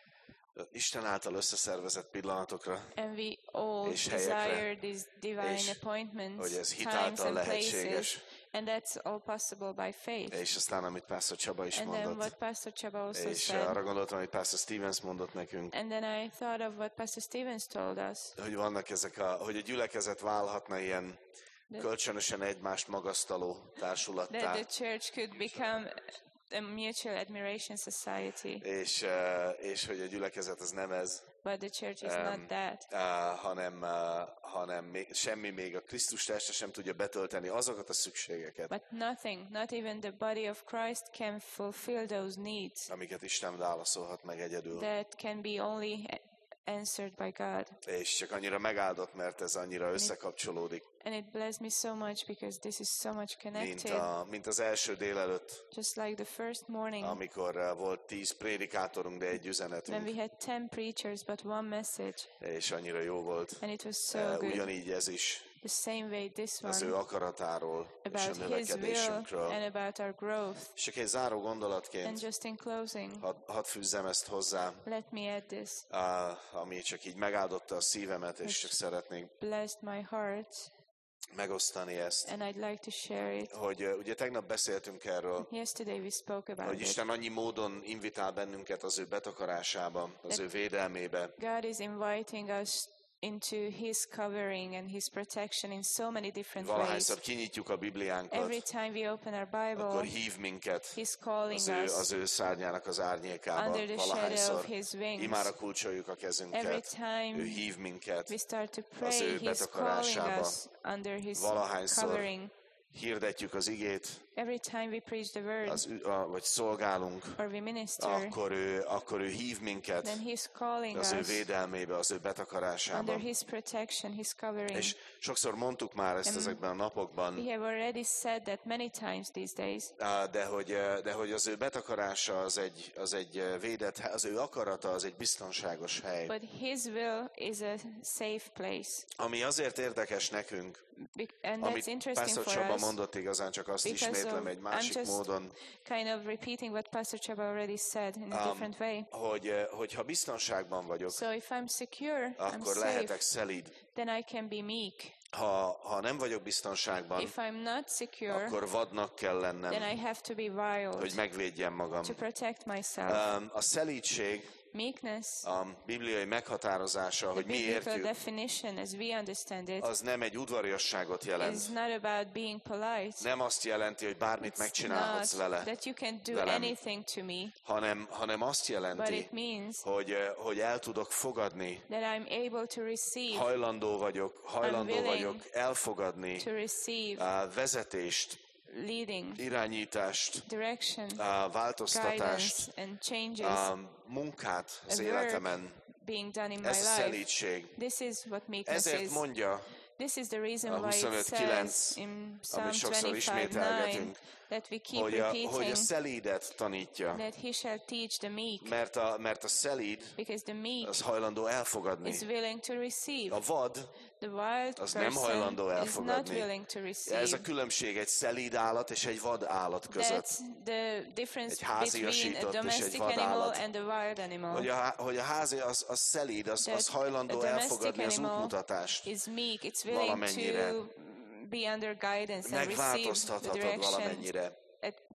Isten által összeszervezett pillanatokra, and we all és helyekre, desire these divine és appointments, hogy ez hit times által and lehetséges. places, and that's all possible by faith. És aztán, amit Pastor Csaba is And then what mondott, Pastor Csaba also és said, arra gondoltam, hogy Pastor Stevens mondott nekünk, and then I thought of what Pastor Stevens told us, hogy vannak ezek a, hogy a gyülekezet válhatna ilyen kölcsönösen egymást magasztaló társulattá, that the church could become a mutual admiration society, és, eh, és hogy a gyülekezet az nem ez, but the church is Um, not that. Uh, hanem, uh, hanem még, semmi még a Krisztus teste sem tudja betölteni azokat a szükségeket, But nothing, not even the body of Christ can fulfill those needs amiket Isten válaszolhat meg egyedül. that can be only answered by God. És csak annyira megáldott, mert ez annyira összekapcsolódik, And it blessed me so much because this is so much mint, connected. a, mint az első délelőtt, Just like the first morning amikor uh, volt tíz prédikátorunk, de egy when we üzenetünk, had ten preachers but one message, és annyira jó volt. and it was so Uh, good. ugyanígy ez is The same way this az ő one, akaratáról és a about His will növekedésünkről. and about our growth. És csak egy záró And gondolatként just in closing, hadd had fűzzem ezt hozzá, let me add this. uh, ami csak így megáldotta a szívemet, és csak szeretnék Blessed my heart, megosztani ezt, and I'd like to share it. hogy uh, ugye tegnap beszéltünk erről, Yesterday we spoke about hogy it. Isten annyi módon invitál bennünket az ő betakarásába, az ő védelmébe, God is inviting us into His covering and His protection in so many different ways. valahányszor kinyitjuk a Every Bibliánkat, time we open our akkor Bible, hív minket He's calling az ő, us az ő szárnyának az árnyékába, under the shadow valahányszor of His wings. imára kulcsoljuk a Every kezünket, time ő hív minket, we start to az pray, ő He's calling betakarásába. us under His Valahányszor covering. hirdetjük az igét, Every time we preach the word az, ü- a, vagy szolgálunk, or we minister, akkor ő, akkor ő hív minket then He's calling az ő us védelmébe, az ő betakarásába. under His protection, His covering. És sokszor mondtuk már ezt And ezekben a napokban, We have already said that many times these days, á, de hogy, eh, de hogy az ő betakarása az egy, az egy eh, védett, he- az ő akarata az egy biztonságos hely. but His will is a safe place. Ami azért érdekes nekünk, Be- And amit that's interesting Pastor for Csaba us mondott, igazán csak azt because ismétlem of- egy I'm másik just módon, kind of repeating what Pastor Chaba already said in a Um, different way. hogy, eh, hogy ha biztonságban vagyok, So if I'm secure, I'm akkor safe, lehetek szelíd. then I can be meek. Ha, ha nem vagyok biztonságban, If I'm not secure, akkor vadnak kell then lennem, I have to be wild hogy megvédjem magam. to protect myself. Um, A szelídség Meekness, a bibliai meghatározása, the hogy mi biblical értjük, definition as we understand it, az nem egy udvariasságot is jelent. not about being polite. Nem azt jelenti, hogy bármit It's megcsinálhatsz not vele, that you can do velem. anything to me, hanem, hanem azt but jelenti, it means hogy, eh, hogy el tudok fogadni, that I'm able to receive, hajlandó vagyok, hajlandó willing vagyok elfogadni to receive a vezetést, leading, irányítást, direction, a változtatást, guidance, and changes a munkát az a életemen. being done in my Ez a life. szelídség. This is what meekness Ezért is. mondja, This is the reason a why it huszonöt says kilenc, in Psalm amit sokszor twenty-five nine ismételgetünk, that we keep hogy a, hogy repeating a szelídet tanítja, that he shall teach the meek, mert a, mert a szelíd because the meek az hajlandó elfogadni. is willing to receive. A vad, The wild az nem person hajlandó is not elfogadni. willing to ez receive. a különbség egy szelíd állat és egy vad állat között. That's the difference Egy háziasított between a és egy domestic vad animal állat. and a wild animal. Hogy a, hogy a házi az, az szelíd, az, az That hajlandó a domestic elfogadni az animal útmutatást. is meek, it's willing Valamennyire. to be under guidance and receive the Megváltoztathatod direction valamennyire. at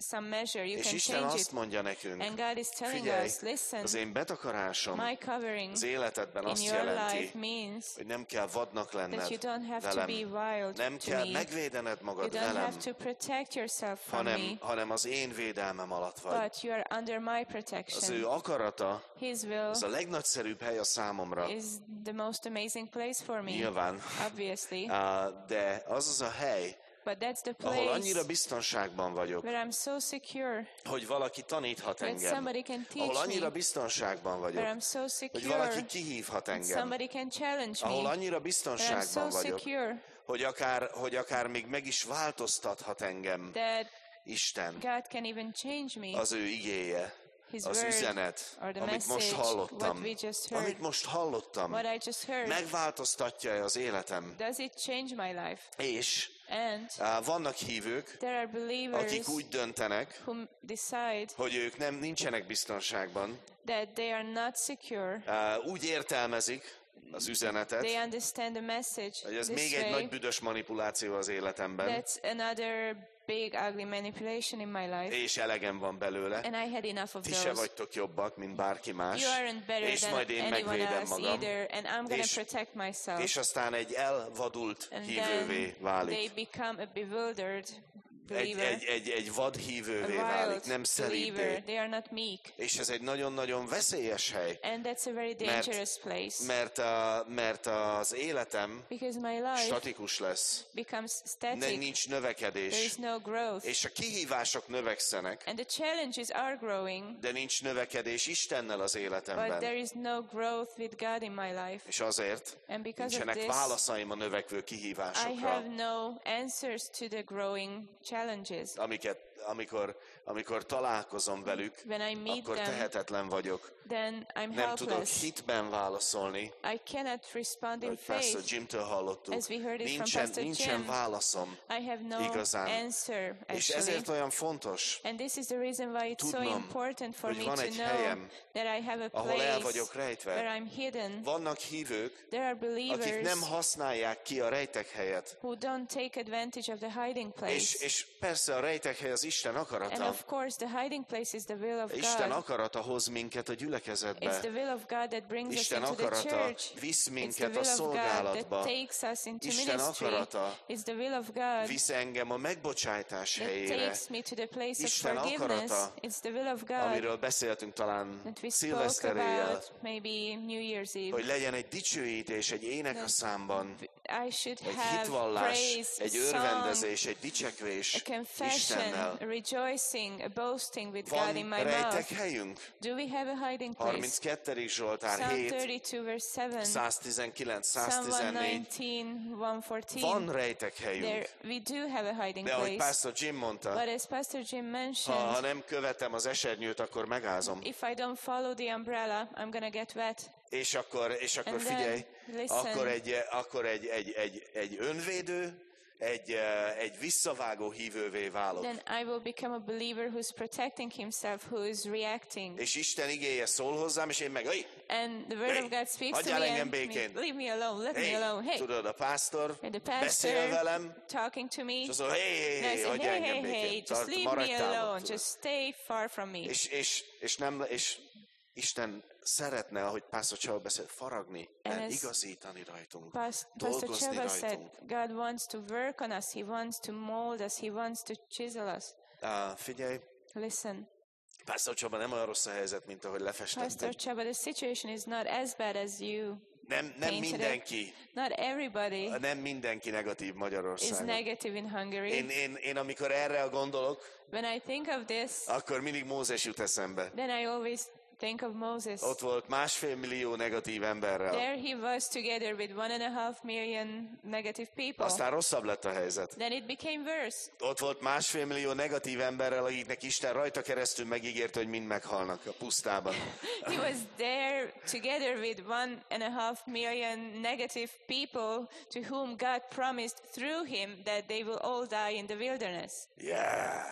some measure, you És can Isten change azt it. mondja nekünk, And God is telling figyelj, us, listen, az én betakarásom my covering az életedben in azt your jelenti, life means hogy nem kell vadnak that you lenned don't have to velem. be wild Nem to kell me. megvédened You magad don't have velem, to protect yourself from hanem, me, hanem az én védelmem alatt vagy. but you are under my Az ő protection. akarata, His will az a legnagyszerűbb hely a számomra, is the most amazing place for me, nyilván, obviously. Á, de az az a hely, But that's the ahol annyira place biztonságban vagyok, where I'm so secure, hogy valaki taníthat that engem. somebody can Ahol teach annyira me, biztonságban where vagyok, I'm so hogy valaki secure, kihívhat that engem. somebody can challenge Ahol me, annyira where I'm so biztonságban vagyok, secure hogy akár, hogy akár még meg is változtathat engem that Isten, God can even change me. az ő igéje, His az word, üzenet, or the amit most message, what hallottam, we just heard, amit most hallottam, what I just heard, megváltoztatja az életem. does it change my life? És And á, vannak hívők, there are believers akik úgy döntenek, who decide hogy ők nem nincsenek biztonságban, that they are not secure. Á, úgy értelmezik az üzenetet, They understand the message hogy ez this még egy way. nagy büdös manipuláció az életemben, That's another big ugly manipulation in my life. és elegem van belőle. And I had enough of Ti se those. vagytok jobbak, mint bárki más, You aren't better és than majd én anyone megvédem else magam, either, and I'm going És- to protect myself. és aztán egy elvadult And hívővé then they válik. become a bewildered Egy, believer, egy, egy, egy vad a hívővé válik, wild nem believer. szelídé. They are not meek. És ez egy nagyon-nagyon veszélyes hely, And that's a very dangerous place. mert, a, mert az életem Because my life statikus lesz, becomes de static. nincs There növekedés, is no growth. és a kihívások növekszenek, And the challenges are growing, de nincs növekedés Istennel az but életemben. there is no growth with God in my life. És azért And because of nincsenek this, válaszaim a növekvő I kihívásokra, have no answers to the growing challenges. amiket, amikor, amikor találkozom velük, When I meet akkor them, tehetetlen vagyok. then I'm Nem tudok helpless. hitben válaszolni, I cannot respond in ahogy Pastor faith. Jim-től hallottuk. As we heard it from Nincsen, Pastor nincsen Jim. válaszom. I have no Igazán. answer, És actually. ezért olyan fontos, And this is the reason why it's so tudnom, important for hogy me van to egy know helyem, that I have a ahol el place vagyok rejtve. where I'm hidden. Vannak hívők, There are akik believers nem használják ki a rejtekhelyet. who don't take advantage of the hiding És, place. és persze a rejtekhely az Isten And akarata. of course, the hiding place is the will of Isten God. akarata hoz minket a It's gyülekezetbe. the will of God that brings us Isten into the akarata church. visz It's the minket a will of God szolgálatba. that takes us into Isten ministry. akarata It's the will of God visz engem a megbocsájtás that helyére, takes me to the place of Isten forgiveness. akarata, It's the will of God amiről beszéltünk talán that we spoke szilveszteréjel, about maybe New Year's Eve. hogy legyen egy dicsőítés egy ének a számban, I should egy have hitvallás, praise, egy a song, örvendezés, egy dicsekvés a confession, Istennel. a rejoicing, a boasting with God Van in my rejtek mouth. helyünk? Do we have a hiding place? harminckettő Zsoltár Psalm hét, thirty-two verse seven. száztizenkilenc, Psalm száztizennégy. one nineteen, one fourteen. Van rejtek There, helyünk. we do have a hiding De ahogy place. Pastor Jim mondta, But as Pastor Jim ha, mentioned, ha nem követem az esernyőt, akkor megázom. if I don't follow the umbrella, I'm gonna get wet. És akkor, és akkor And then, figyelj, listen. akkor egy, akkor egy, egy, egy, egy önvédő, egy, eh, egy visszavágó hívővé válok. Then I will become a believer who's protecting himself, who is reacting. És Isten igéje szól hozzám, és én meg, hey, And the word Hey, of God speaks to hagyjál me engem and me, békén. leave me alone, let me hey, alone. Hey, tudod, a pásztor and the beszél pastor velem, talking to me. és azt mondja, hey, hey, And I hey, say, hagyjál hey, engem hey, hey, békén. just Tart, leave maradj me távol, alone. tudod. Just stay far from me. És, és, és, nem, és Isten szeretne, ahogy Pásztor Csaba beszél, faragni, And el, as igazítani rajtunk, Pas- Pastor dolgozni Chaba said, rajtunk. God wants to work on us. He wants to mold us. He wants to chisel us. Uh, figyelj, Listen, Pásztor Csaba, nem olyan rossz a helyzet, mint ahogy Pastor lefestetted. Chaba, the situation is not as bad as you Nem, nem painted mindenki, it. Not everybody nem mindenki negatív is Magyarországon. negative in Hungary. Én, én, én amikor erre gondolok, When I think of this, akkor mindig Mózes jut eszembe. then I always think of Moses. Ott volt másfél millió negatív emberrel. There he was together with one and a half million negative people. Aztán rosszabb lett a helyzet. Then it became worse. Ott volt másfél millió negatív emberrel, akiknek Isten rajta keresztül megígérte, hogy mind meghalnak a pusztában. He was there together with one and a half million negative people to whom God promised through him that they will all die in the wilderness. Yeah!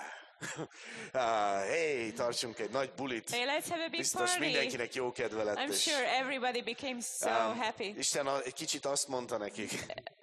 ah, hey, tartsunk egy nagy bulit. Hey, let's have a big Biztos party. mindenkinek jó kedve lett. I'm és, sure everybody became so um, happy. Isten a, egy kicsit azt mondta nekik,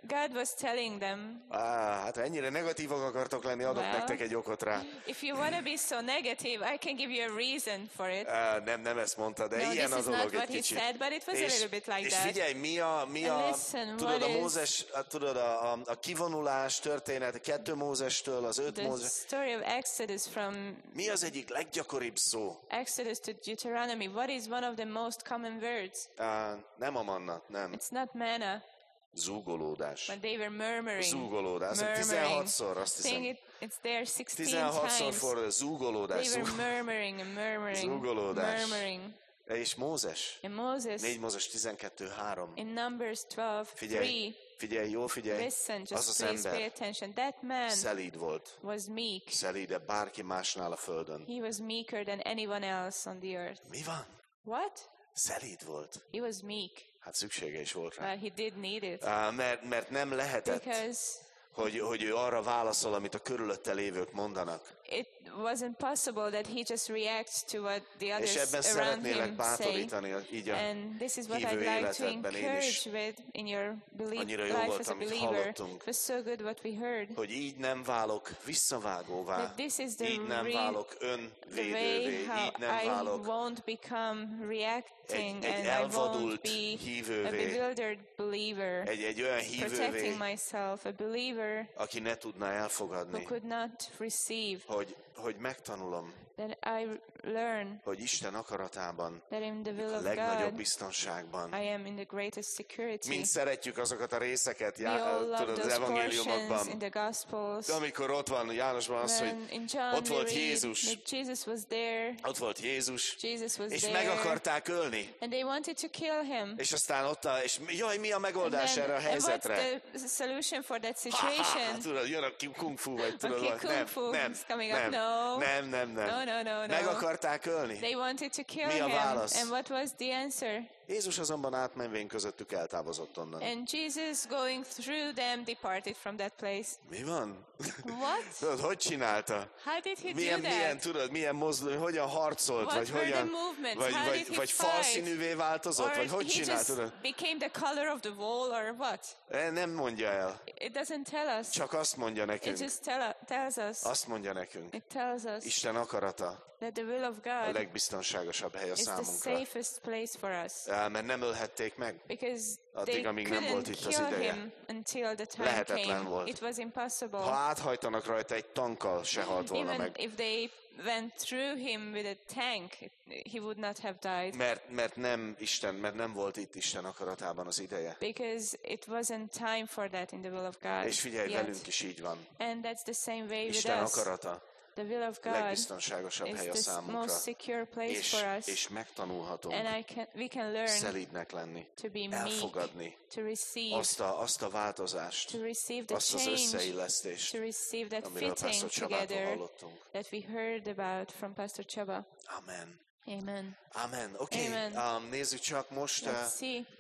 God was telling them, Á, hát ha ennyire negatívak akartok lenni, adok Well. nektek egy okot rá. if you want to be so negative, I can give you a reason for it. Á, nem, nem ezt mondta, de No, ilyen this a is not dolog egy what he kicsit. said, but it was a És, little bit like és that. figyelj, mi a, mi And a listen, tudod, what a is- Mózes, a, tudod, a, a, a kivonulás történet, a kettő Mózestől, az öt The Mózes. story of Exodus from Mi az egyik leggyakoribb szó? Exodus to Deuteronomy, what is one of the most common words? Á, nem a manna, nem. It's not manna, Zúgolódás. when they were murmuring. Zúgolódás. Murmuring. tizenhatszor, azt I think hiszem. it, it's there sixteen tizenhatszor times. fordul, zúgolódás. They were Zúg... murmuring and murmuring, Zúgolódás. murmuring. És Mózes? And Moses, négy Mózes tizenkettő három. in Numbers twelve Figyelj, three, figyelj, jól figyelj. listen, Az just az please pay ember attention. That man szelíd volt. was meek. Szelídebb bárki másnál a földön. He was meeker than anyone else on the earth. Mi van? What? Szelíd volt. He was meek. Hát szüksége is volt rá. Well, he did need it. Á, mert, mert nem lehetett, Because hogy, hogy ő arra válaszol, amit a körülötte lévők mondanak. it wasn't possible that he just reacts to what the És others ebben around szeretnélek him say. bátorítani így a And this is what hívő I'd like to életedben én is. encourage with in your belief, Annyira jó life volt, as a amit believer. hallottunk. It was so good what we heard. hogy így nem válok visszavágóvá, That this is the így nem re- válok The önvédővé, way how így nem I válok won't become reacting Egy- egy and I won't elvadult be a hívővé. bewildered believer, egy, egy olyan hívővé, protecting myself, a believer aki ne tudná who elfogadni, could not receive, hogy, hogy megtanulom, that I learn hogy Isten akaratában, that in the will a of legnagyobb God biztonságban. I am in the greatest security. Mind szeretjük azokat a részeket, We já, all love tudod, az those portions evangéliumokban, in the Gospels. de amikor ott van Jánosban az, When hogy in John ott we volt read Jézus, that Jesus was there, ott volt Jézus, Jesus was és there, meg akarták ölni. and they wanted to kill him. És aztán ott, a, és jaj, mi a And, megoldás then, erre a and what's helyzetre? the solution for that Ha, ha, ha, situation? tudod, jön a kung fu, vagy tudod, Okay, vagy- kung nem, fu nem, is coming up. nem, No. nem, nem, nem. No, no, no, no. Meg akarták ölni. They wanted to kill Mi a him. válasz? And what was the answer? Jézus azonban átmenvén közöttük eltávozott onnan. And Jesus, going through them, departed from that place. Mi van? What? Tudod, hogy csinálta? How did he Milyen, do that? milyen, tudod, milyen mozdul, hogyan harcolt, What vagy were the hogyan, movements? vagy, How vagy, did he vagy fight? falszínűvé változott, Or vagy hogy he csinál, just tudod? became the color of the wall, or what? E, Nem mondja el, It doesn't tell us. csak azt mondja It nekünk. just tell, tells us. Azt mondja nekünk. It tells us Isten akarata that the will of a God legbiztonságosabb hely a is the számunkra. safest place for us. E, Mert nem ölhették meg. Because Addig, they amíg nem couldn't volt itt az kill ideje. him until the time Lehetetlen came. volt. It was impossible. Ha áthajtanak rajta, egy tankkal se halt volna Even meg. if they went through him with a tank, he would not have died. Mert, mert nem Isten, mert nem volt itt Isten akaratában az ideje. Because it wasn't time for that in the will of God És figyelj, yet. velünk is így van. And that's the same way with Isten us. akarata The will of a God legbiztonságosabb is hely a the számunkra. most secure place És, for us. és megtanulhatunk And I can, we can learn szelídnek lenni, to be meek, elfogadni to receive, azt a, azt a változást, to receive the azt az change, összeillesztést, to receive that amiről fitting Pastor Csabától together hallottunk. that we heard about from Pastor Chaba. Amen. Amen. Amen. Oké, Amen. okay. um, nézzük csak most. Uh, Let's see.